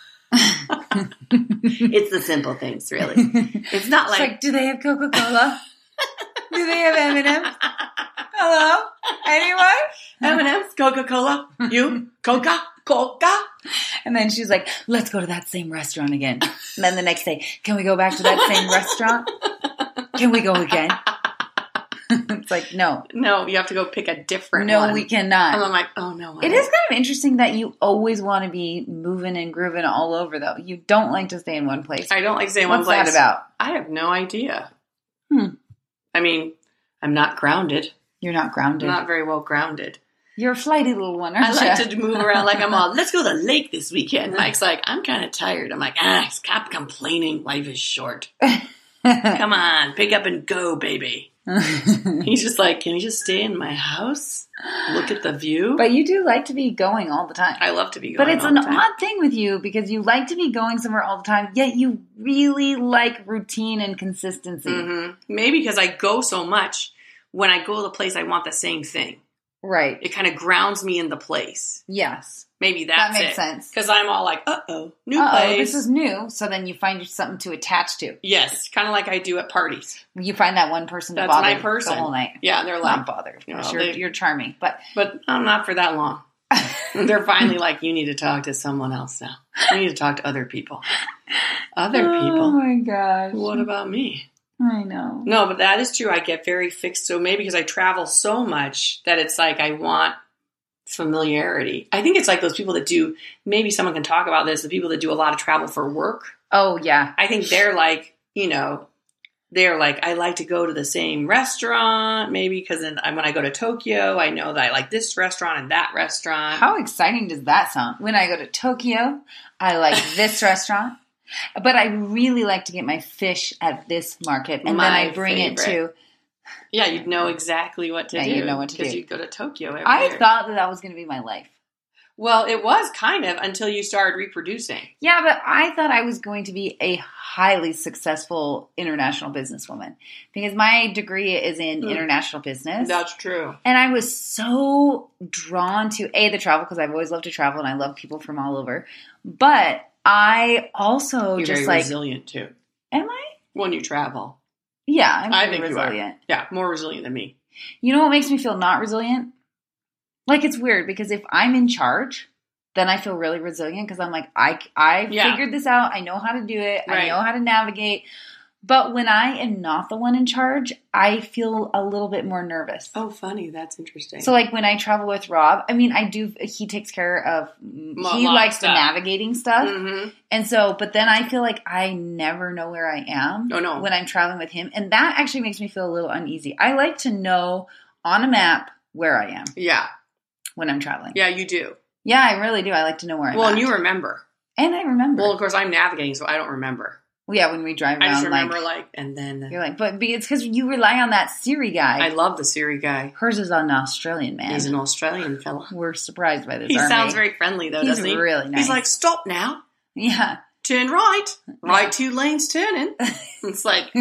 Speaker 1: It's the simple things, really. It's not
Speaker 2: It's
Speaker 1: like,
Speaker 2: like, do they have Coca Cola? Do they have M and M's? Hello, anyone?
Speaker 1: M and M's, Coca-Cola, you, Coca, Coca.
Speaker 2: And then she's like, let's go to that same restaurant again. And then the next day, can we go back to that same restaurant? Can we go again? It's like, no.
Speaker 1: No, you have to go pick a different
Speaker 2: No,
Speaker 1: one.
Speaker 2: we
Speaker 1: And
Speaker 2: cannot.
Speaker 1: I'm like, oh no. I
Speaker 2: It
Speaker 1: don't-
Speaker 2: is kind of interesting that you always want to be moving and grooving all over, though. You don't like to stay in one place.
Speaker 1: I don't like staying in one
Speaker 2: What's
Speaker 1: place.
Speaker 2: that about?
Speaker 1: I have no idea.
Speaker 2: Hmm.
Speaker 1: I mean, I'm not grounded.
Speaker 2: You're not
Speaker 1: I'm
Speaker 2: grounded.
Speaker 1: not very well grounded.
Speaker 2: You're a flighty little one,
Speaker 1: I
Speaker 2: aren't
Speaker 1: like
Speaker 2: you?
Speaker 1: to move around like I'm all, let's go to the lake this weekend. Mike's like, I'm kind of tired. I'm like, ah, stop complaining. Life is short. Come on, pick up and go, baby. He's just like, can we just stay in my house? Look at the view?
Speaker 2: But you do like to be going all the time.
Speaker 1: I love to be going
Speaker 2: But it's
Speaker 1: all
Speaker 2: an
Speaker 1: the time.
Speaker 2: odd thing with you because you like to be going somewhere all the time, yet you really like routine and consistency.
Speaker 1: Mhm. Maybe because I go so much, when I go to the place, I want the same thing.
Speaker 2: Right.
Speaker 1: It kind of grounds me in the place.
Speaker 2: Yes.
Speaker 1: Maybe that's
Speaker 2: That makes
Speaker 1: it.
Speaker 2: sense.
Speaker 1: Because I'm all like, uh-oh, new
Speaker 2: Uh-oh,
Speaker 1: place.
Speaker 2: this is new. So then you find something to attach to.
Speaker 1: Yes, kind of like I do at parties.
Speaker 2: You find that one person to
Speaker 1: That's
Speaker 2: bother
Speaker 1: my person.
Speaker 2: the whole night.
Speaker 1: Yeah, and they're like,
Speaker 2: Not bother. Of
Speaker 1: you
Speaker 2: course,
Speaker 1: know,
Speaker 2: you're,
Speaker 1: they-
Speaker 2: you're charming. But
Speaker 1: but I'm not for that long. They're finally like, you need to talk to someone else now. You need to talk to other people. Other
Speaker 2: oh
Speaker 1: people.
Speaker 2: my gosh.
Speaker 1: What about me?
Speaker 2: I know.
Speaker 1: No, but that is true. I get very fixed. So maybe because I travel so much that it's like I want familiarity. I think it's like those people that do, maybe someone can talk about this, the people that do a lot of travel for work.
Speaker 2: Oh, yeah.
Speaker 1: I think they're like, you know, they're like, I like to go to the same restaurant, maybe because then when I go to Tokyo, I know that I like this restaurant and that restaurant.
Speaker 2: How exciting does that sound? When I go to Tokyo, I like this restaurant, but I really like to get my fish at this market, and
Speaker 1: My
Speaker 2: then I bring
Speaker 1: favorite.
Speaker 2: it to.
Speaker 1: Yeah, you'd know exactly what to
Speaker 2: Yeah,
Speaker 1: do.
Speaker 2: you'd know what to
Speaker 1: Because
Speaker 2: do.
Speaker 1: you'd go to Tokyo every
Speaker 2: I
Speaker 1: year.
Speaker 2: thought that that was going to be my life.
Speaker 1: Well, it was kind of until you started reproducing.
Speaker 2: Yeah, but I thought I was going to be a highly successful international businesswoman because my degree is in
Speaker 1: Mm.
Speaker 2: international business.
Speaker 1: That's true.
Speaker 2: And I was so drawn to A, the travel, because I've always loved to travel and I love people from all over. But I also
Speaker 1: You're
Speaker 2: just
Speaker 1: very
Speaker 2: like,
Speaker 1: resilient too.
Speaker 2: am I?
Speaker 1: When you travel.
Speaker 2: Yeah, I'm
Speaker 1: I
Speaker 2: pretty
Speaker 1: think
Speaker 2: resilient.
Speaker 1: you are. Yeah, more resilient than me.
Speaker 2: You know what makes me feel not resilient? Like, it's weird because if I'm in charge, then I feel really resilient because I'm like, I, I
Speaker 1: Yeah.
Speaker 2: figured this out. I know how to do it. I
Speaker 1: Right.
Speaker 2: know how to navigate. But when I am not the one in charge, I feel a little bit more nervous.
Speaker 1: Oh, funny. That's interesting.
Speaker 2: So, like, when I travel with Rob, I mean, I do, he takes care of,
Speaker 1: Mo-
Speaker 2: he
Speaker 1: lot of
Speaker 2: likes the
Speaker 1: stuff.
Speaker 2: navigating stuff.
Speaker 1: Mm-hmm.
Speaker 2: And so, but then I feel like I never know where I am
Speaker 1: Oh, no.
Speaker 2: when I'm traveling with him. And that actually makes me feel a little uneasy. I like to know on a map where I am
Speaker 1: Yeah.
Speaker 2: when I'm traveling.
Speaker 1: Yeah, you do.
Speaker 2: Yeah, I really do. I like to know where I'm
Speaker 1: Well,
Speaker 2: at.
Speaker 1: and you remember.
Speaker 2: And I remember.
Speaker 1: Well, of course, I'm navigating, so I don't remember.
Speaker 2: Well, yeah, when we drive
Speaker 1: I
Speaker 2: around,
Speaker 1: just remember,
Speaker 2: like,
Speaker 1: like, and then
Speaker 2: you're like, but be- it's because you rely on that Siri guy.
Speaker 1: I love the Siri guy.
Speaker 2: Hers is an Australian man.
Speaker 1: He's an Australian fella.
Speaker 2: We're surprised by this.
Speaker 1: He
Speaker 2: aren't
Speaker 1: sounds
Speaker 2: we?
Speaker 1: very friendly, though,
Speaker 2: He's
Speaker 1: doesn't he?
Speaker 2: really nice.
Speaker 1: He's like, stop now.
Speaker 2: Yeah.
Speaker 1: Turn right. Right
Speaker 2: Yeah.
Speaker 1: two lanes turning. It's like,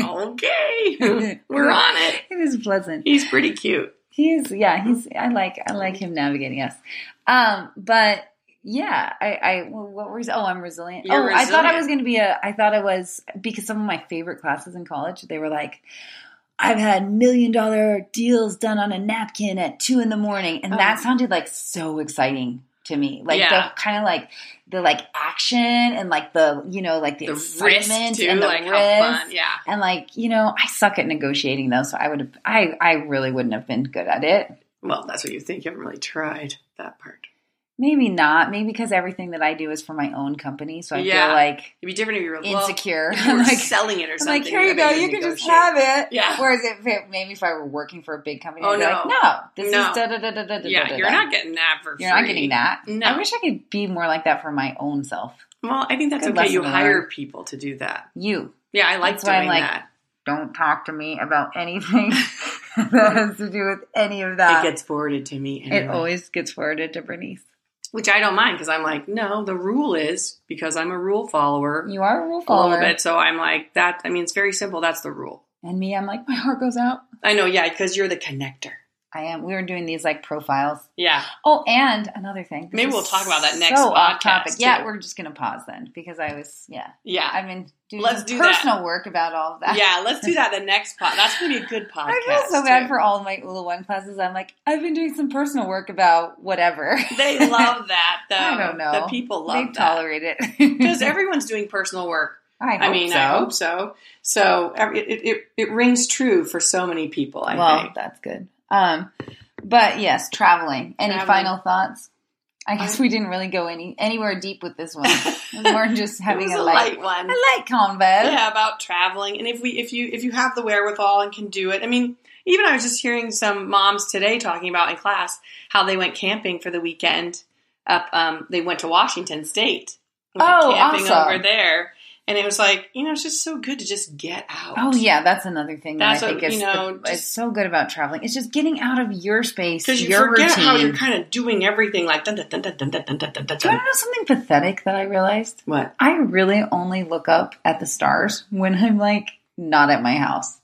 Speaker 1: okay, we're on it.
Speaker 2: It is pleasant.
Speaker 1: He's pretty cute.
Speaker 2: He is, yeah. He's. I like. I like him navigating us. Um, but yeah, I. I well, what was? Oh, I'm resilient.
Speaker 1: You're
Speaker 2: oh, I thought I
Speaker 1: resilient.
Speaker 2: was going to be a. I thought I was because some of my favorite classes in college, they were like, I've had million dollar deals done on a napkin at two in the morning, and
Speaker 1: Oh.
Speaker 2: that sounded like so exciting to me. Like
Speaker 1: Yeah.
Speaker 2: the kind of like the like action and like the you know like the,
Speaker 1: The wrist,
Speaker 2: excitement
Speaker 1: too.
Speaker 2: and the
Speaker 1: Like, how
Speaker 2: wrist.
Speaker 1: fun. Yeah.
Speaker 2: And like, you know, I suck at negotiating though, so I would have, I, I really wouldn't have been good at it.
Speaker 1: Well, that's what you think. You haven't really tried that part.
Speaker 2: Maybe not. Maybe because everything that I do is for my own company, so I
Speaker 1: Yeah.
Speaker 2: feel like
Speaker 1: It'd be different if you were
Speaker 2: insecure.
Speaker 1: Well, if you were
Speaker 2: I'm like,
Speaker 1: selling it or
Speaker 2: I'm
Speaker 1: something.
Speaker 2: like, here you
Speaker 1: I
Speaker 2: go,
Speaker 1: bet
Speaker 2: you can just
Speaker 1: negotiate.
Speaker 2: have it.
Speaker 1: Yeah.
Speaker 2: Whereas if it, maybe if I were working for a big company,
Speaker 1: Oh,
Speaker 2: I'd be
Speaker 1: no.
Speaker 2: like, no, this
Speaker 1: No.
Speaker 2: is da da da da da da.
Speaker 1: Yeah,
Speaker 2: da,
Speaker 1: you're
Speaker 2: da.
Speaker 1: not getting that for
Speaker 2: You're
Speaker 1: free.
Speaker 2: not getting that.
Speaker 1: No.
Speaker 2: I wish I could be more like that for my own self.
Speaker 1: Well, I think that's
Speaker 2: Good
Speaker 1: okay.
Speaker 2: lesson
Speaker 1: You
Speaker 2: to
Speaker 1: hire
Speaker 2: learn.
Speaker 1: people to do that.
Speaker 2: You.
Speaker 1: Yeah, I like
Speaker 2: That's why I'm
Speaker 1: doing
Speaker 2: like,
Speaker 1: that.
Speaker 2: Don't talk to me about anything that has to do with any of that.
Speaker 1: It gets forwarded to me.
Speaker 2: It
Speaker 1: Anyway.
Speaker 2: always gets forwarded to Bernice.
Speaker 1: Which I don't mind because I'm like, no, the rule is because I'm a rule follower
Speaker 2: You are a rule
Speaker 1: a
Speaker 2: follower.
Speaker 1: little bit. So I'm like, that, I mean, it's very simple. That's the rule.
Speaker 2: And me, I'm like, my heart goes out.
Speaker 1: I know, yeah, because you're the connector.
Speaker 2: I am. We were doing these like profiles.
Speaker 1: Yeah.
Speaker 2: Oh, and another thing. This
Speaker 1: Maybe
Speaker 2: is
Speaker 1: we'll talk about that next
Speaker 2: so off
Speaker 1: podcast,
Speaker 2: topic. Yeah,
Speaker 1: too.
Speaker 2: we're just gonna pause then because I was yeah.
Speaker 1: Yeah.
Speaker 2: I've been doing
Speaker 1: Let's
Speaker 2: some
Speaker 1: do that.
Speaker 2: personal work about all of that.
Speaker 1: Yeah, let's do that the next pod. That's going to be a good podcast.
Speaker 2: I feel so bad
Speaker 1: too.
Speaker 2: for all of my U L A one classes. I'm like, I've been doing some personal work about whatever.
Speaker 1: They love that, though.
Speaker 2: I don't know.
Speaker 1: The people love
Speaker 2: They
Speaker 1: that.
Speaker 2: tolerate it
Speaker 1: Because everyone's doing personal work.
Speaker 2: I hope
Speaker 1: I mean,
Speaker 2: so.
Speaker 1: I hope so. So every- it, it, it rings true for so many people, I
Speaker 2: well,
Speaker 1: think.
Speaker 2: that's good. Um, but yes, traveling. Any
Speaker 1: Traveling.
Speaker 2: final thoughts? I guess
Speaker 1: I-
Speaker 2: we didn't really go any anywhere deep with this one. We're just having
Speaker 1: it was
Speaker 2: a
Speaker 1: a
Speaker 2: light,
Speaker 1: light one.
Speaker 2: a light convo.
Speaker 1: Yeah, about traveling. And if we if you if you have the wherewithal and can do it. I mean, even I was just hearing some moms today talking about in class how they went camping for the weekend up um they went to Washington State. Went
Speaker 2: Oh,
Speaker 1: camping
Speaker 2: awesome.
Speaker 1: over there. And it was like, you know, it's just so good to just get out.
Speaker 2: Oh yeah, that's another thing that
Speaker 1: That's
Speaker 2: I think
Speaker 1: what,
Speaker 2: is
Speaker 1: you know,
Speaker 2: the,
Speaker 1: just-
Speaker 2: is so good about traveling. It's just getting out of your space,
Speaker 1: Because you
Speaker 2: your
Speaker 1: forget
Speaker 2: routine.
Speaker 1: how you're kind of doing everything like dun dun dun dun dun dun dun dun dun
Speaker 2: Do you
Speaker 1: dun.
Speaker 2: want to know something pathetic that I realized?
Speaker 1: What?
Speaker 2: I really only look up at the stars when I'm like not at my house.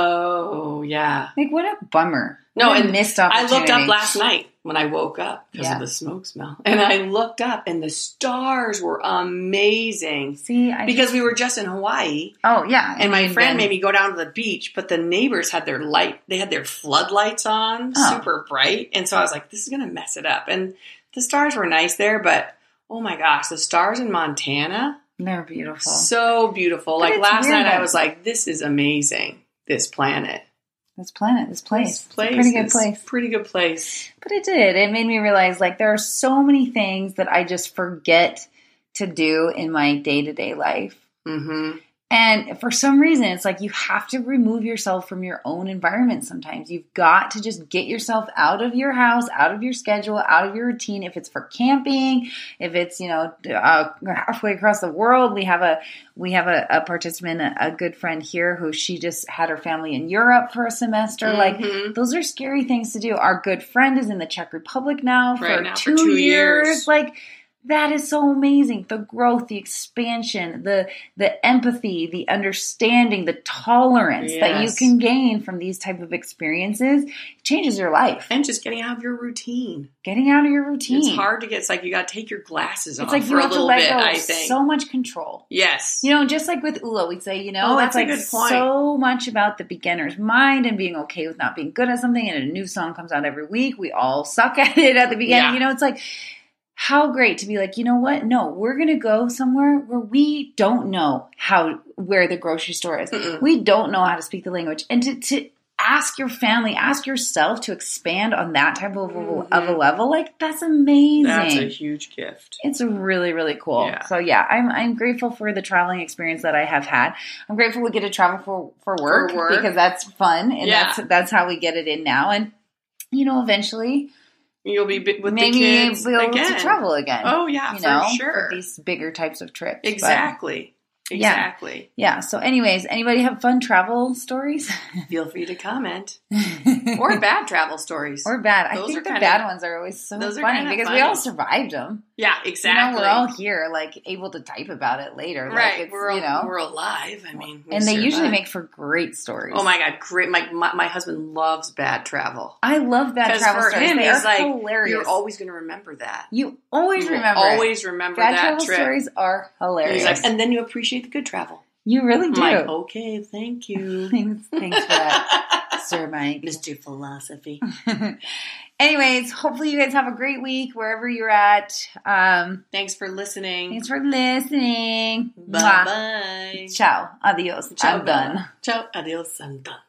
Speaker 1: Oh yeah.
Speaker 2: Like what a bummer.
Speaker 1: No,
Speaker 2: What a
Speaker 1: and
Speaker 2: missed
Speaker 1: I
Speaker 2: opportunity.
Speaker 1: looked up last night when I woke up because
Speaker 2: Yeah.
Speaker 1: of the smoke smell. And I looked up and the stars were amazing.
Speaker 2: See, I
Speaker 1: Because we were just in Hawaii
Speaker 2: oh yeah,
Speaker 1: and my
Speaker 2: we've
Speaker 1: friend
Speaker 2: been-
Speaker 1: made me go down to the beach, but the neighbors had their light, they had their floodlights on,
Speaker 2: Oh.
Speaker 1: super bright. And so I was like, this is going to mess it up. And the stars were nice there, but oh my gosh, the stars in Montana,
Speaker 2: They're beautiful.
Speaker 1: so beautiful.
Speaker 2: But
Speaker 1: Like
Speaker 2: it's
Speaker 1: last
Speaker 2: weird
Speaker 1: night I
Speaker 2: that-
Speaker 1: was like, this is amazing, this planet.
Speaker 2: this planet, this place.
Speaker 1: This place
Speaker 2: it's a pretty good
Speaker 1: is
Speaker 2: place.
Speaker 1: Pretty good place.
Speaker 2: But it did. It made me realize like there are so many things that I just forget to do in my day-to-day life.
Speaker 1: Mm-hmm.
Speaker 2: And for some reason, it's like you have to remove yourself from your own environment sometimes. You've got to just get yourself out of your house, out of your schedule, out of your routine. If it's for camping, if it's, you know, uh, halfway across the world, we have a we have a, a participant, a, a good friend here who she just had her family in Europe for a semester.
Speaker 1: Mm-hmm.
Speaker 2: Like, those are scary things to do. Our good friend is in the Czech Republic now for,
Speaker 1: right now
Speaker 2: two,
Speaker 1: for two
Speaker 2: years.
Speaker 1: years.
Speaker 2: Like, that is so amazing. The growth, the expansion, the the empathy, the understanding, the tolerance
Speaker 1: yes.
Speaker 2: that you can gain from these type of experiences changes your life.
Speaker 1: And just getting out of your routine.
Speaker 2: Getting out of your routine.
Speaker 1: It's hard to get. It's like you got to take your glasses
Speaker 2: it's
Speaker 1: off
Speaker 2: like
Speaker 1: for
Speaker 2: you
Speaker 1: a
Speaker 2: have to
Speaker 1: little
Speaker 2: let
Speaker 1: bit,
Speaker 2: go
Speaker 1: I
Speaker 2: of
Speaker 1: think.
Speaker 2: so much control.
Speaker 1: Yes.
Speaker 2: You know, just like with U L A, we'd say, you know,
Speaker 1: Oh,
Speaker 2: it's
Speaker 1: that's a
Speaker 2: like
Speaker 1: good point.
Speaker 2: so much about the beginner's mind and being okay with not being good at something, and a new song comes out every week. We all suck at it at the beginning.
Speaker 1: Yeah.
Speaker 2: You know, it's like, how great to be like, you know what? No, we're going to go somewhere where we don't know how, where the grocery store is.
Speaker 1: Mm-mm.
Speaker 2: We don't know how to speak the language. And to, to ask your family, ask yourself to expand on that type of,
Speaker 1: Mm-hmm.
Speaker 2: of a level, like, that's amazing.
Speaker 1: That's a huge gift.
Speaker 2: It's really, really cool.
Speaker 1: Yeah.
Speaker 2: So yeah, I'm I'm grateful for the traveling experience that I have had. I'm grateful we get to travel for, for work,
Speaker 1: For work.
Speaker 2: because that's fun, and
Speaker 1: Yeah.
Speaker 2: that's that's how we get it in now. And you know, eventually,
Speaker 1: You'll be bi- with
Speaker 2: maybe
Speaker 1: the kids
Speaker 2: we'll
Speaker 1: again.
Speaker 2: to travel again.
Speaker 1: Oh yeah,
Speaker 2: you
Speaker 1: for
Speaker 2: know,
Speaker 1: sure.
Speaker 2: for these bigger types of trips. But,
Speaker 1: Exactly. Exactly.
Speaker 2: yeah. So, anyways, anybody have fun travel stories?
Speaker 1: Feel free to comment. Or bad travel stories.
Speaker 2: Or bad. I
Speaker 1: Those
Speaker 2: think
Speaker 1: are
Speaker 2: the
Speaker 1: kinda-
Speaker 2: bad ones are always so
Speaker 1: those are
Speaker 2: funny
Speaker 1: kinda
Speaker 2: because
Speaker 1: funny.
Speaker 2: we all survived them.
Speaker 1: Yeah, exactly.
Speaker 2: You know, we're all here, like, able to type about it later. Like,
Speaker 1: right.
Speaker 2: it's,
Speaker 1: We're all,
Speaker 2: you know,
Speaker 1: we're alive. I mean, we
Speaker 2: and they usually
Speaker 1: survived.
Speaker 2: make for great stories.
Speaker 1: Oh my god, great! My my, my husband loves bad travel.
Speaker 2: I love bad
Speaker 1: Because
Speaker 2: travel
Speaker 1: for
Speaker 2: stories.
Speaker 1: him,
Speaker 2: They
Speaker 1: he's
Speaker 2: are
Speaker 1: like,
Speaker 2: hilarious.
Speaker 1: you're always going to remember that.
Speaker 2: you always
Speaker 1: You will
Speaker 2: remember. it.
Speaker 1: always remember
Speaker 2: bad
Speaker 1: that
Speaker 2: travel
Speaker 1: trip.
Speaker 2: stories are
Speaker 1: And
Speaker 2: hilarious.
Speaker 1: he's like, and then you appreciate the good travel.
Speaker 2: you really
Speaker 1: I'm
Speaker 2: do.
Speaker 1: like, okay, thank you,
Speaker 2: thanks, thanks for that, Sir Mike.
Speaker 1: Mister Philosophy.
Speaker 2: Anyways, hopefully you guys have a great week wherever you're at. Um,
Speaker 1: Thanks for listening.
Speaker 2: thanks for listening.
Speaker 1: Bye
Speaker 2: Mwah.
Speaker 1: bye.
Speaker 2: Ciao. Adios.
Speaker 1: Ciao,
Speaker 2: I'm done.
Speaker 1: Bella. Ciao. Adios. I'm done.